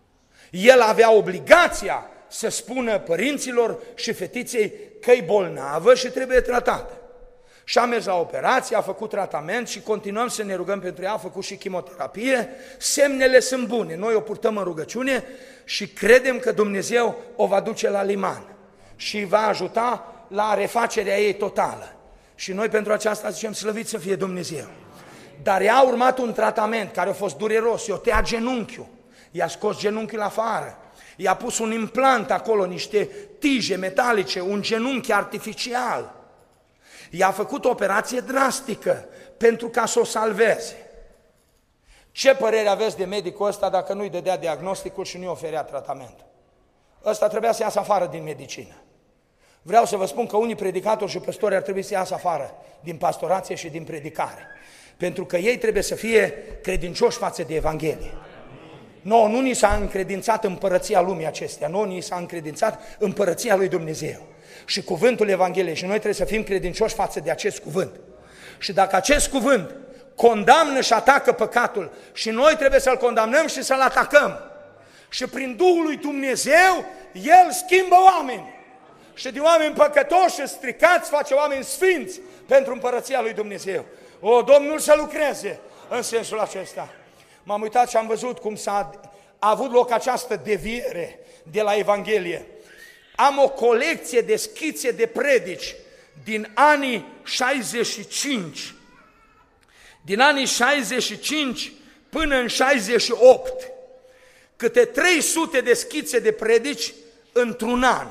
El avea obligația să spună părinților și fetiței că e bolnavă și trebuie tratată. Și a mers la operație, a făcut tratament și continuăm să ne rugăm pentru ea, a făcut și chimioterapie, semnele sunt bune, noi o purtăm în rugăciune și credem că Dumnezeu o va duce la liman și va ajuta la refacerea ei totală. Și noi pentru aceasta zicem, slăvit să fie Dumnezeu. Dar ea a urmat un tratament care a fost dureros, i-a tăiat genunchiul, i-a scos genunchiul afară, i-a pus un implant acolo, niște tije metalice, un genunchi artificial. I-a făcut o operație drastică pentru ca să o salveze. Ce părere aveți de medicul ăsta dacă nu-i dădea diagnosticul și nu-i oferea tratamentul? Ăsta trebuia să iasă afară din medicină. Vreau să vă spun că unii predicatori și păstori ar trebui să iasă afară din pastorație și din predicare. Pentru că ei trebuie să fie credincioși față de Evanghelie. No, nu ni s-a încredințat împărăția lumii acestea, nu ni s-a încredințat împărăția lui Dumnezeu. Și cuvântul Evangheliei și noi trebuie să fim credincioși față de acest cuvânt. Și dacă acest cuvânt condamnă și atacă păcatul și noi trebuie să-l condamnăm și să-l atacăm. Și prin Duhul lui Dumnezeu, El schimbă oameni. Și din oameni păcătoși și stricați face oameni sfinți pentru împărăția lui Dumnezeu. O, Domnul să lucreze în sensul acesta. M-am uitat și am văzut cum s-a a avut loc această deviere de la Evanghelie. Am o colecție de schițe de predici din anii șaizeci și cinci. Din anii șaizeci și cinci până în șaizeci și opt. Câte trei sute de schițe de predici într-un an.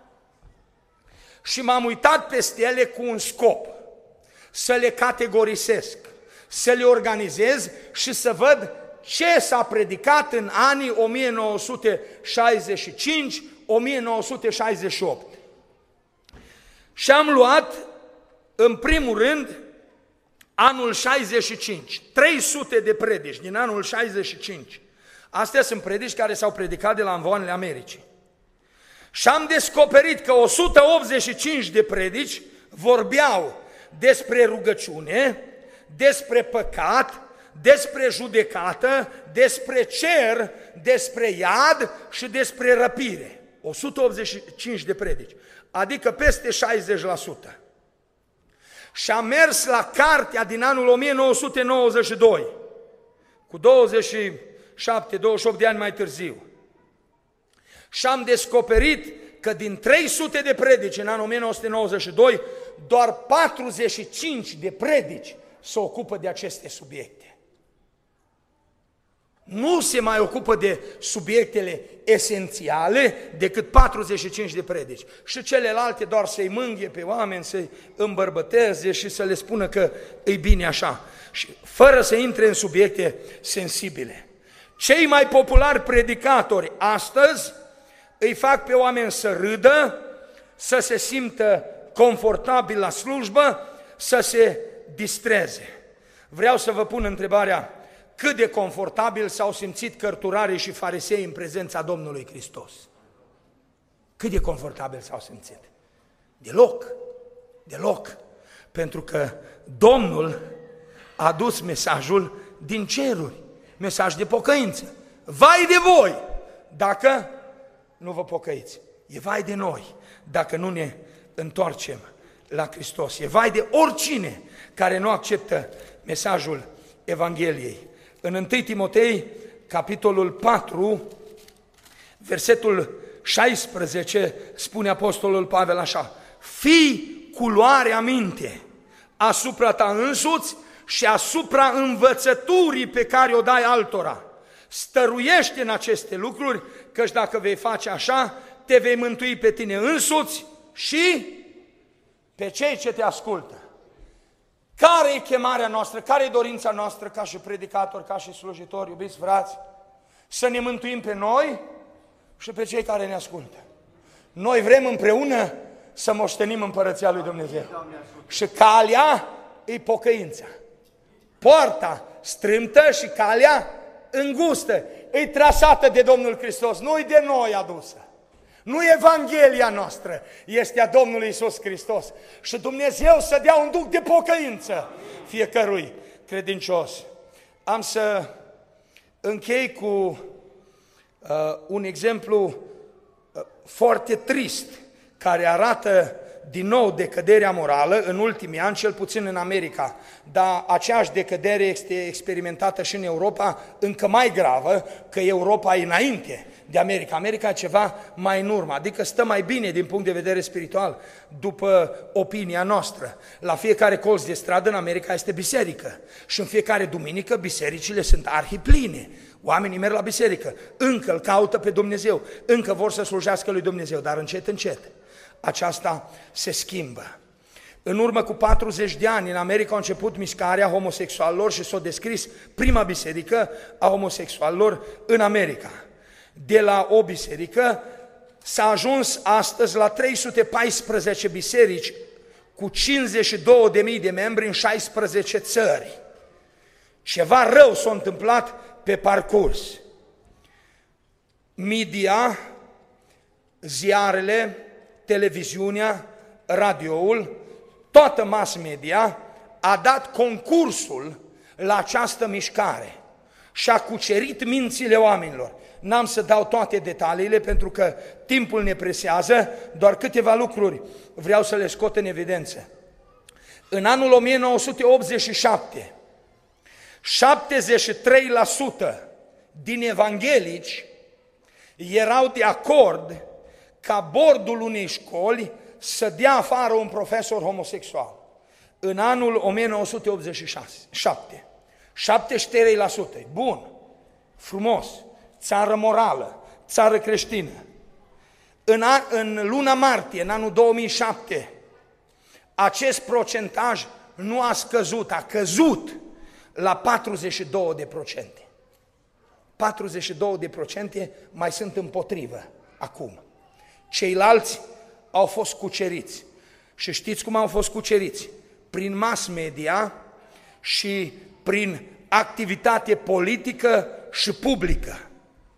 Și m-am uitat peste ele cu un scop. Să le categorisesc, să le organizez și să văd ce s-a predicat în anii o mie nouă sute șaizeci și cinci - o mie nouă sute șaizeci și opt. Și am luat, în primul rând, anul șaizeci și cinci, trei sute de predici din anul șaizeci și cinci. Astea sunt predici care s-au predicat de la Învoanele Americii. Și am descoperit că o sută optzeci și cinci de predici vorbeau despre rugăciune, despre păcat, despre judecată, despre cer, despre iad și despre răpire. o sută optzeci și cinci de predici, adică peste șaizeci la sută. Și am mers la cartea din anul o mie nouă sute nouăzeci și doi, cu douăzeci și șapte douăzeci și opt de ani mai târziu. Și am descoperit că din trei sute de predici în anul o mie nouă sute nouăzeci și doi, doar patruzeci și cinci de predici se ocupă de aceste subiecte. Nu se mai ocupă de subiectele esențiale decât patruzeci și cinci de predici. Și celelalte doar să-i mânghe pe oameni, să-i îmbărbăteze și să le spună că e bine așa. Și fără să intre în subiecte sensibile. Cei mai populari predicatori astăzi îi fac pe oameni să râdă, să se simtă confortabil la slujbă, să se distreze. Vreau să vă pun întrebarea, cât de confortabil s-au simțit cărturarii și farisei în prezența Domnului Hristos? Cât de confortabil s-au simțit? Deloc, deloc, pentru că Domnul a adus mesajul din ceruri, mesaj de pocăință. Vai de voi dacă nu vă pocăiți, e vai de noi dacă nu ne întoarcem la Hristos, e vai de oricine care nu acceptă mesajul Evangheliei. În întâi Timotei, capitolul patru, versetul șaisprezece, spune apostolul Pavel așa: fii cu luarea minte asupra ta însuți și asupra învățăturii pe care o dai altora. Stăruiește în aceste lucruri, căci dacă vei face așa, te vei mântui pe tine însuți și pe cei ce te ascultă. Care e chemarea noastră, care e dorința noastră ca și predicatori, ca și slujitori, iubiți frați? Să ne mântuim pe noi și pe cei care ne ascultă. Noi vrem împreună să moștenim împărăția lui Dumnezeu. Și calea e pocăința. Poarta strâmtă și calea îngustă e trasată de Domnul Hristos, nu e de noi adusă. Nu Evanghelia noastră, este a Domnului Iisus Hristos. Și Dumnezeu să dea un duc de pocăință fiecărui credincios. Am să închei cu Uh, un exemplu uh, foarte trist, care arată din nou decăderea morală în ultimii ani, cel puțin în America, dar aceeași decădere este experimentată și în Europa, încă mai gravă, că Europa e înainte de America. America e ceva mai în urmă, adică stă mai bine din punct de vedere spiritual, după opinia noastră. La fiecare colț de stradă în America este biserică și în fiecare duminică bisericile sunt arhipline. Oamenii merg la biserică, încă îl caută pe Dumnezeu, încă vor să slujească lui Dumnezeu, dar încet, încet aceasta se schimbă. În urmă cu patruzeci de ani, în America a început mișcarea homosexualilor și s-a descris prima biserică a homosexualilor în America. De la o biserică s-a ajuns astăzi la trei sute paisprezece biserici cu cincizeci și două de mii de membri în șaisprezece țări. Ceva rău s-a întâmplat pe parcurs. Media, ziarele, televiziunea, radioul, toată mass media a dat concursul la această mișcare și a cucerit mințile oamenilor. N-am să dau toate detaliile pentru că timpul ne presează, doar câteva lucruri vreau să le scot în evidență. În anul o mie nouă sute optzeci și șapte, șaptezeci și trei la sută din evanghelici erau de acord ca bordul unei școli să dea afară un profesor homosexual. În anul o mie nouă sute optzeci și șapte, șaptezeci și trei la sută, bun, frumos, țară morală, țară creștină. În, an, în luna martie, în anul două mii șapte, acest procentaj nu a scăzut, a căzut la patruzeci și două de procente. patruzeci și două de procente mai sunt împotrivă acum. Ceilalți au fost cuceriți. Și știți cum au fost cuceriți? Prin mass media și prin activitate politică și publică.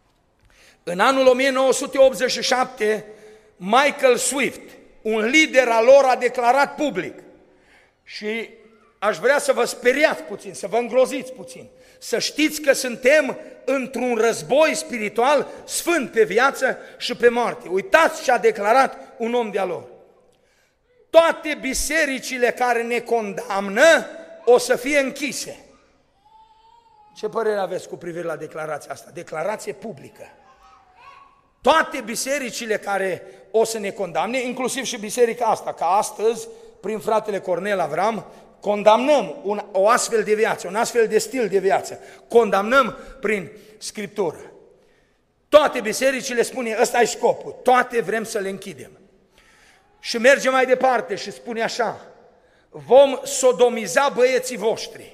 În anul o mie nouă sute optzeci și șapte, Michael Swift, un lider al lor, a declarat public, și aș vrea să vă speriați puțin, să vă îngroziți puțin, să știți că suntem într-un război spiritual sfânt pe viață și pe moarte. Uitați ce a declarat un om de-a lor. Toate bisericile care ne condamnă o să fie închise. Ce părere aveți cu privire la declarația asta? Declarație publică. Toate bisericile care o să ne condamne, inclusiv și biserica asta, că astăzi, prin fratele Cornel Avram, condamnăm un, o astfel de viață, un astfel de stil de viață. Condamnăm prin Scriptură. Toate bisericile spune, ăsta e scopul, toate vrem să le închidem. Și merge mai departe și spune așa, vom sodomiza băieții voștri.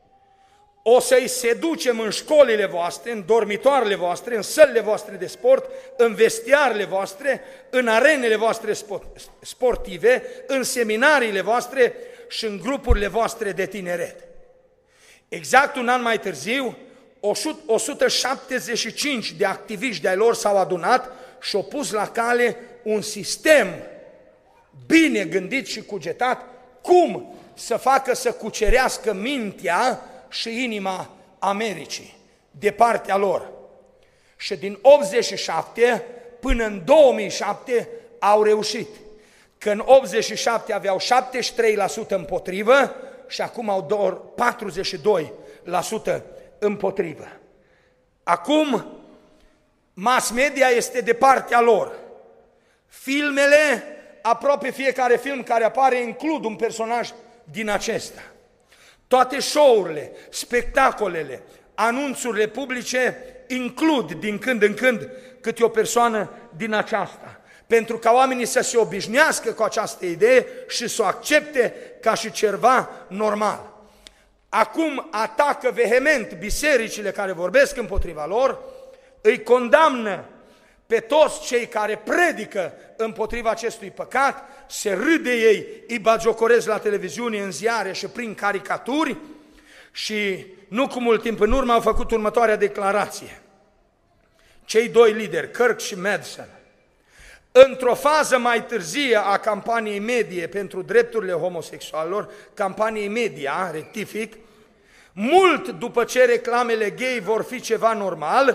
O să-i seducem în școlile voastre, în dormitoarele voastre, în sălile voastre de sport, în vestiarele voastre, în arenele voastre sportive, în seminariile voastre și în grupurile voastre de tineret. Exact un an mai târziu, o sută șaptezeci și cinci de activiști de-ai lor s-au adunat și au pus la cale un sistem bine gândit și cugetat cum să facă să cucerească mintea și inima Americii de partea lor. Și din optzeci și șapte până în două mii șapte au reușit. Că în optzeci și șapte aveau șaptezeci și trei la sută împotrivă și acum au doar patruzeci și doi la sută împotrivă. Acum mass media este de partea lor. Filmele, aproape fiecare film care apare includ un personaj din acesta. Toate show-urile, spectacolele, anunțurile publice includ din când în când câte o persoană din aceasta, pentru ca oamenii să se obișnuiască cu această idee și să o accepte ca și ceva normal. Acum atacă vehement bisericile care vorbesc împotriva lor, îi condamnă pe toți cei care predică împotriva acestui păcat, se râde ei, îi bagiocoresc la televiziune, în ziare și prin caricaturi și nu cu mult timp în urmă au făcut următoarea declarație. Cei doi lideri, Kirk și Madison, într-o fază mai târzie a campaniei medie pentru drepturile homosexualilor, campaniei media, rectific, mult după ce reclamele gay vor fi ceva normal,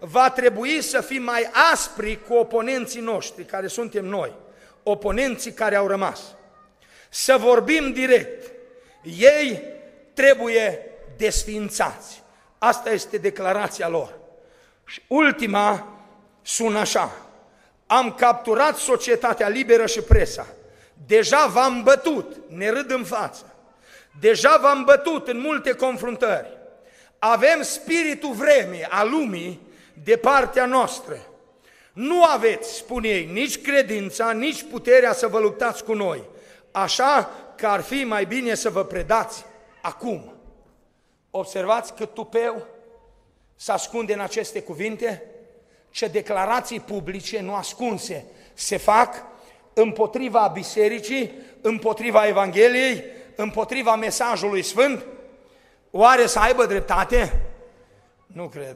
va trebui să fim mai aspri cu oponenții noștri, care suntem noi, oponenții care au rămas. Să vorbim direct. Ei trebuie desființați. Asta este declarația lor. Și ultima sună așa: am capturat societatea liberă și presa. Deja v-am bătut, ne râd în față. Deja v-am bătut în multe confruntări. Avem spiritul vremii, a lumii, de partea noastră. Nu aveți, spune ei, nici credința, nici puterea să vă luptați cu noi. Așa că ar fi mai bine să vă predați acum. Observați cât tupeu se ascunde în aceste cuvinte, ce declarații publice, nu ascunse, se fac împotriva bisericii, împotriva Evangheliei, împotriva mesajului sfânt. Oare să aibă dreptate? Nu cred.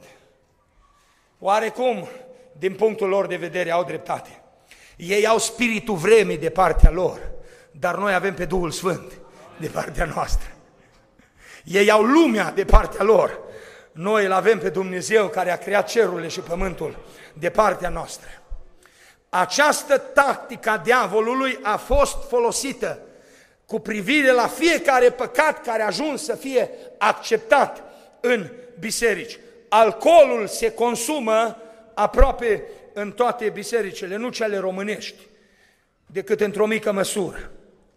Oarecum, din punctul lor de vedere, au dreptate. Ei au spiritul vremii de partea lor, dar noi avem pe Duhul Sfânt de partea noastră. Ei au lumea de partea lor, noi îl avem pe Dumnezeu care a creat cerurile și pământul de partea noastră. Această tactică a diavolului a fost folosită cu privire la fiecare păcat care a ajuns să fie acceptat în biserici. Alcoolul se consumă aproape în toate bisericile, nu cele românești, decât într-o mică măsură.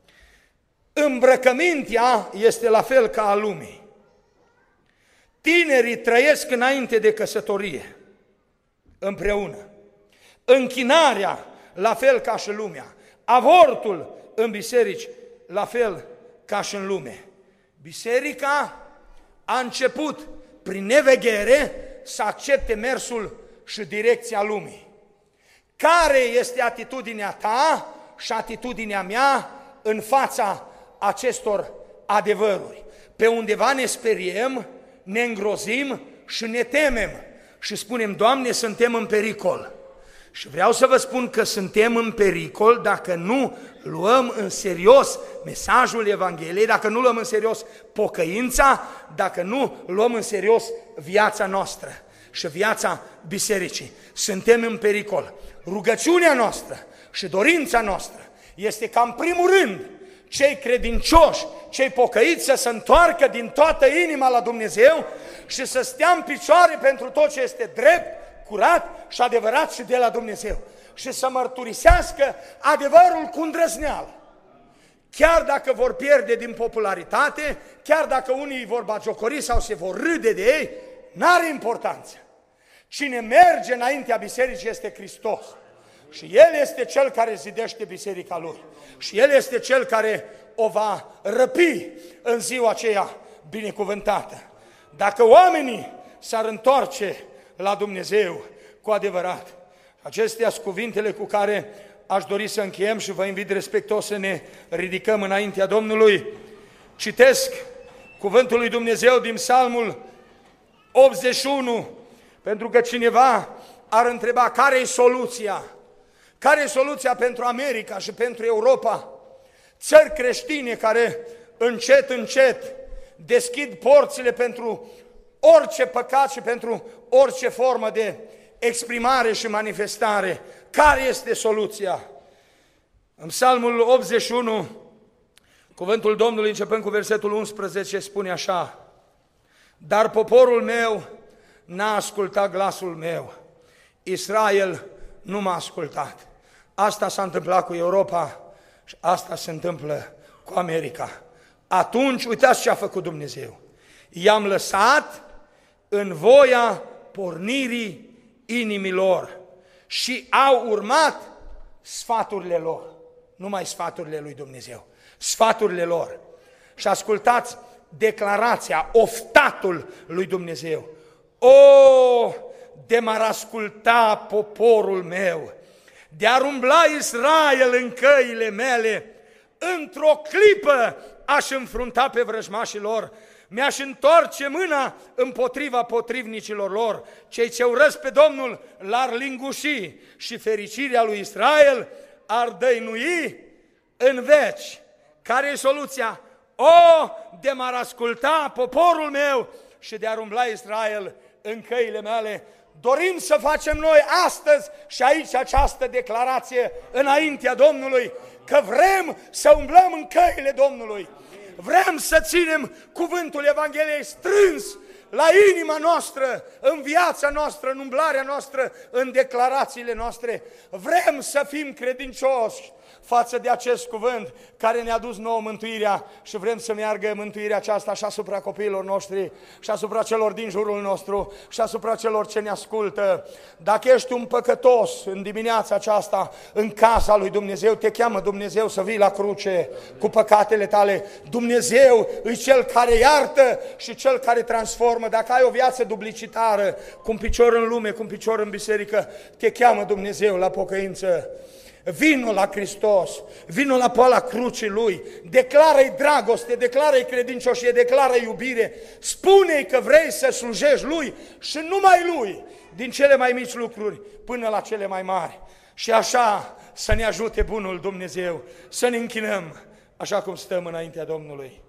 Îmbrăcămintea este la fel ca a lumii. Tinerii trăiesc înainte de căsătorie, împreună. Închinarea, la fel ca și lumea. Avortul în biserici, la fel ca și în lume. Biserica a început, prin neveghere, să accepte mersul și direcția lumii. Care este atitudinea ta și atitudinea mea în fața acestor adevăruri? Pe undeva ne speriem, ne îngrozim și ne temem și spunem: Doamne, suntem în pericol. Și vreau să vă spun că suntem în pericol dacă nu luăm în serios mesajul Evangheliei, dacă nu luăm în serios pocăința, dacă nu luăm în serios viața noastră și viața bisericii. Suntem în pericol. Rugăciunea noastră și dorința noastră este ca în primul rând cei credincioși, cei pocăiți să se întoarcă din toată inima la Dumnezeu și să stea în picioare pentru tot ce este drept, curat și adevărat și de la Dumnezeu. Și să mărturisească adevărul cu îndrăzneală. Chiar dacă vor pierde din popularitate, chiar dacă unii îi vor batjocori sau se vor râde de ei, n-are importanță. Cine merge înaintea bisericii este Hristos. Și El este Cel care zidește biserica Lui. Și El este Cel care o va răpi în ziua aceea binecuvântată. Dacă oamenii s-ar întoarce la Dumnezeu cu adevărat. Acestea sunt cuvintele cu care aș dori să încheiem și vă invit respectuos să ne ridicăm înaintea Domnului. Citesc cuvântul lui Dumnezeu din Psalmul optzeci și unu, pentru că cineva ar întreba care e soluția. Care e soluția pentru America și pentru Europa? Țări creștine care încet, încet deschid porțile pentru orice păcat și pentru orice formă de exprimare și manifestare. Care este soluția? În Psalmul optzeci și unu, cuvântul Domnului, începând cu versetul unsprezece, spune așa: dar poporul meu n-a ascultat glasul meu, Israel nu m-a ascultat. Asta s-a întâmplat cu Europa și asta se întâmplă cu America. Atunci, uitați ce a făcut Dumnezeu. I-am lăsat în voia pornirii inimilor și au urmat sfaturile lor. Numai sfaturile lui Dumnezeu, sfaturile lor. Și ascultați declarația, oftatul lui Dumnezeu. O, de m-ar asculta poporul meu, de-ar umbla Israel în căile mele, într-o clipă aș înfrunta pe vrăjmașii lor, mi-aș întoarce mâna împotriva potrivnicilor lor, cei ce urăsc pe Domnul l-ar linguși și fericirea lui Israel ar dăinui în veci. Care e soluția? O, de m-ar asculta poporul meu și de-ar umbla Israel în căile mele. dorim să facem noi astăzi și aici această declarație înaintea Domnului, că vrem să umblăm în căile Domnului. Vrem să ținem cuvântul Evangheliei strâns la inima noastră, în viața noastră, în umblarea noastră, în declarațiile noastre. Vrem să fim credincioși față de acest cuvânt care ne-a dus nouă mântuirea și vrem să meargă mântuirea aceasta și asupra copiilor noștri, și asupra celor din jurul nostru, și asupra celor ce ne ascultă. Dacă ești un păcătos în dimineața aceasta, în casa lui Dumnezeu, te cheamă Dumnezeu să vii la cruce cu păcatele tale. Dumnezeu e Cel care iartă și Cel care transformă. Dacă ai o viață duplicitară, cu un picior în lume, cu un picior în biserică, te cheamă Dumnezeu la pocăință. Vino la Hristos, vino la poala crucii Lui, declară-i dragoste, declară-i credincioșie, declară-i iubire, spune-i că vrei să slujești Lui și numai Lui, din cele mai mici lucruri până la cele mai mari. Și așa să ne ajute bunul Dumnezeu, să ne închinăm așa cum stăm înaintea Domnului.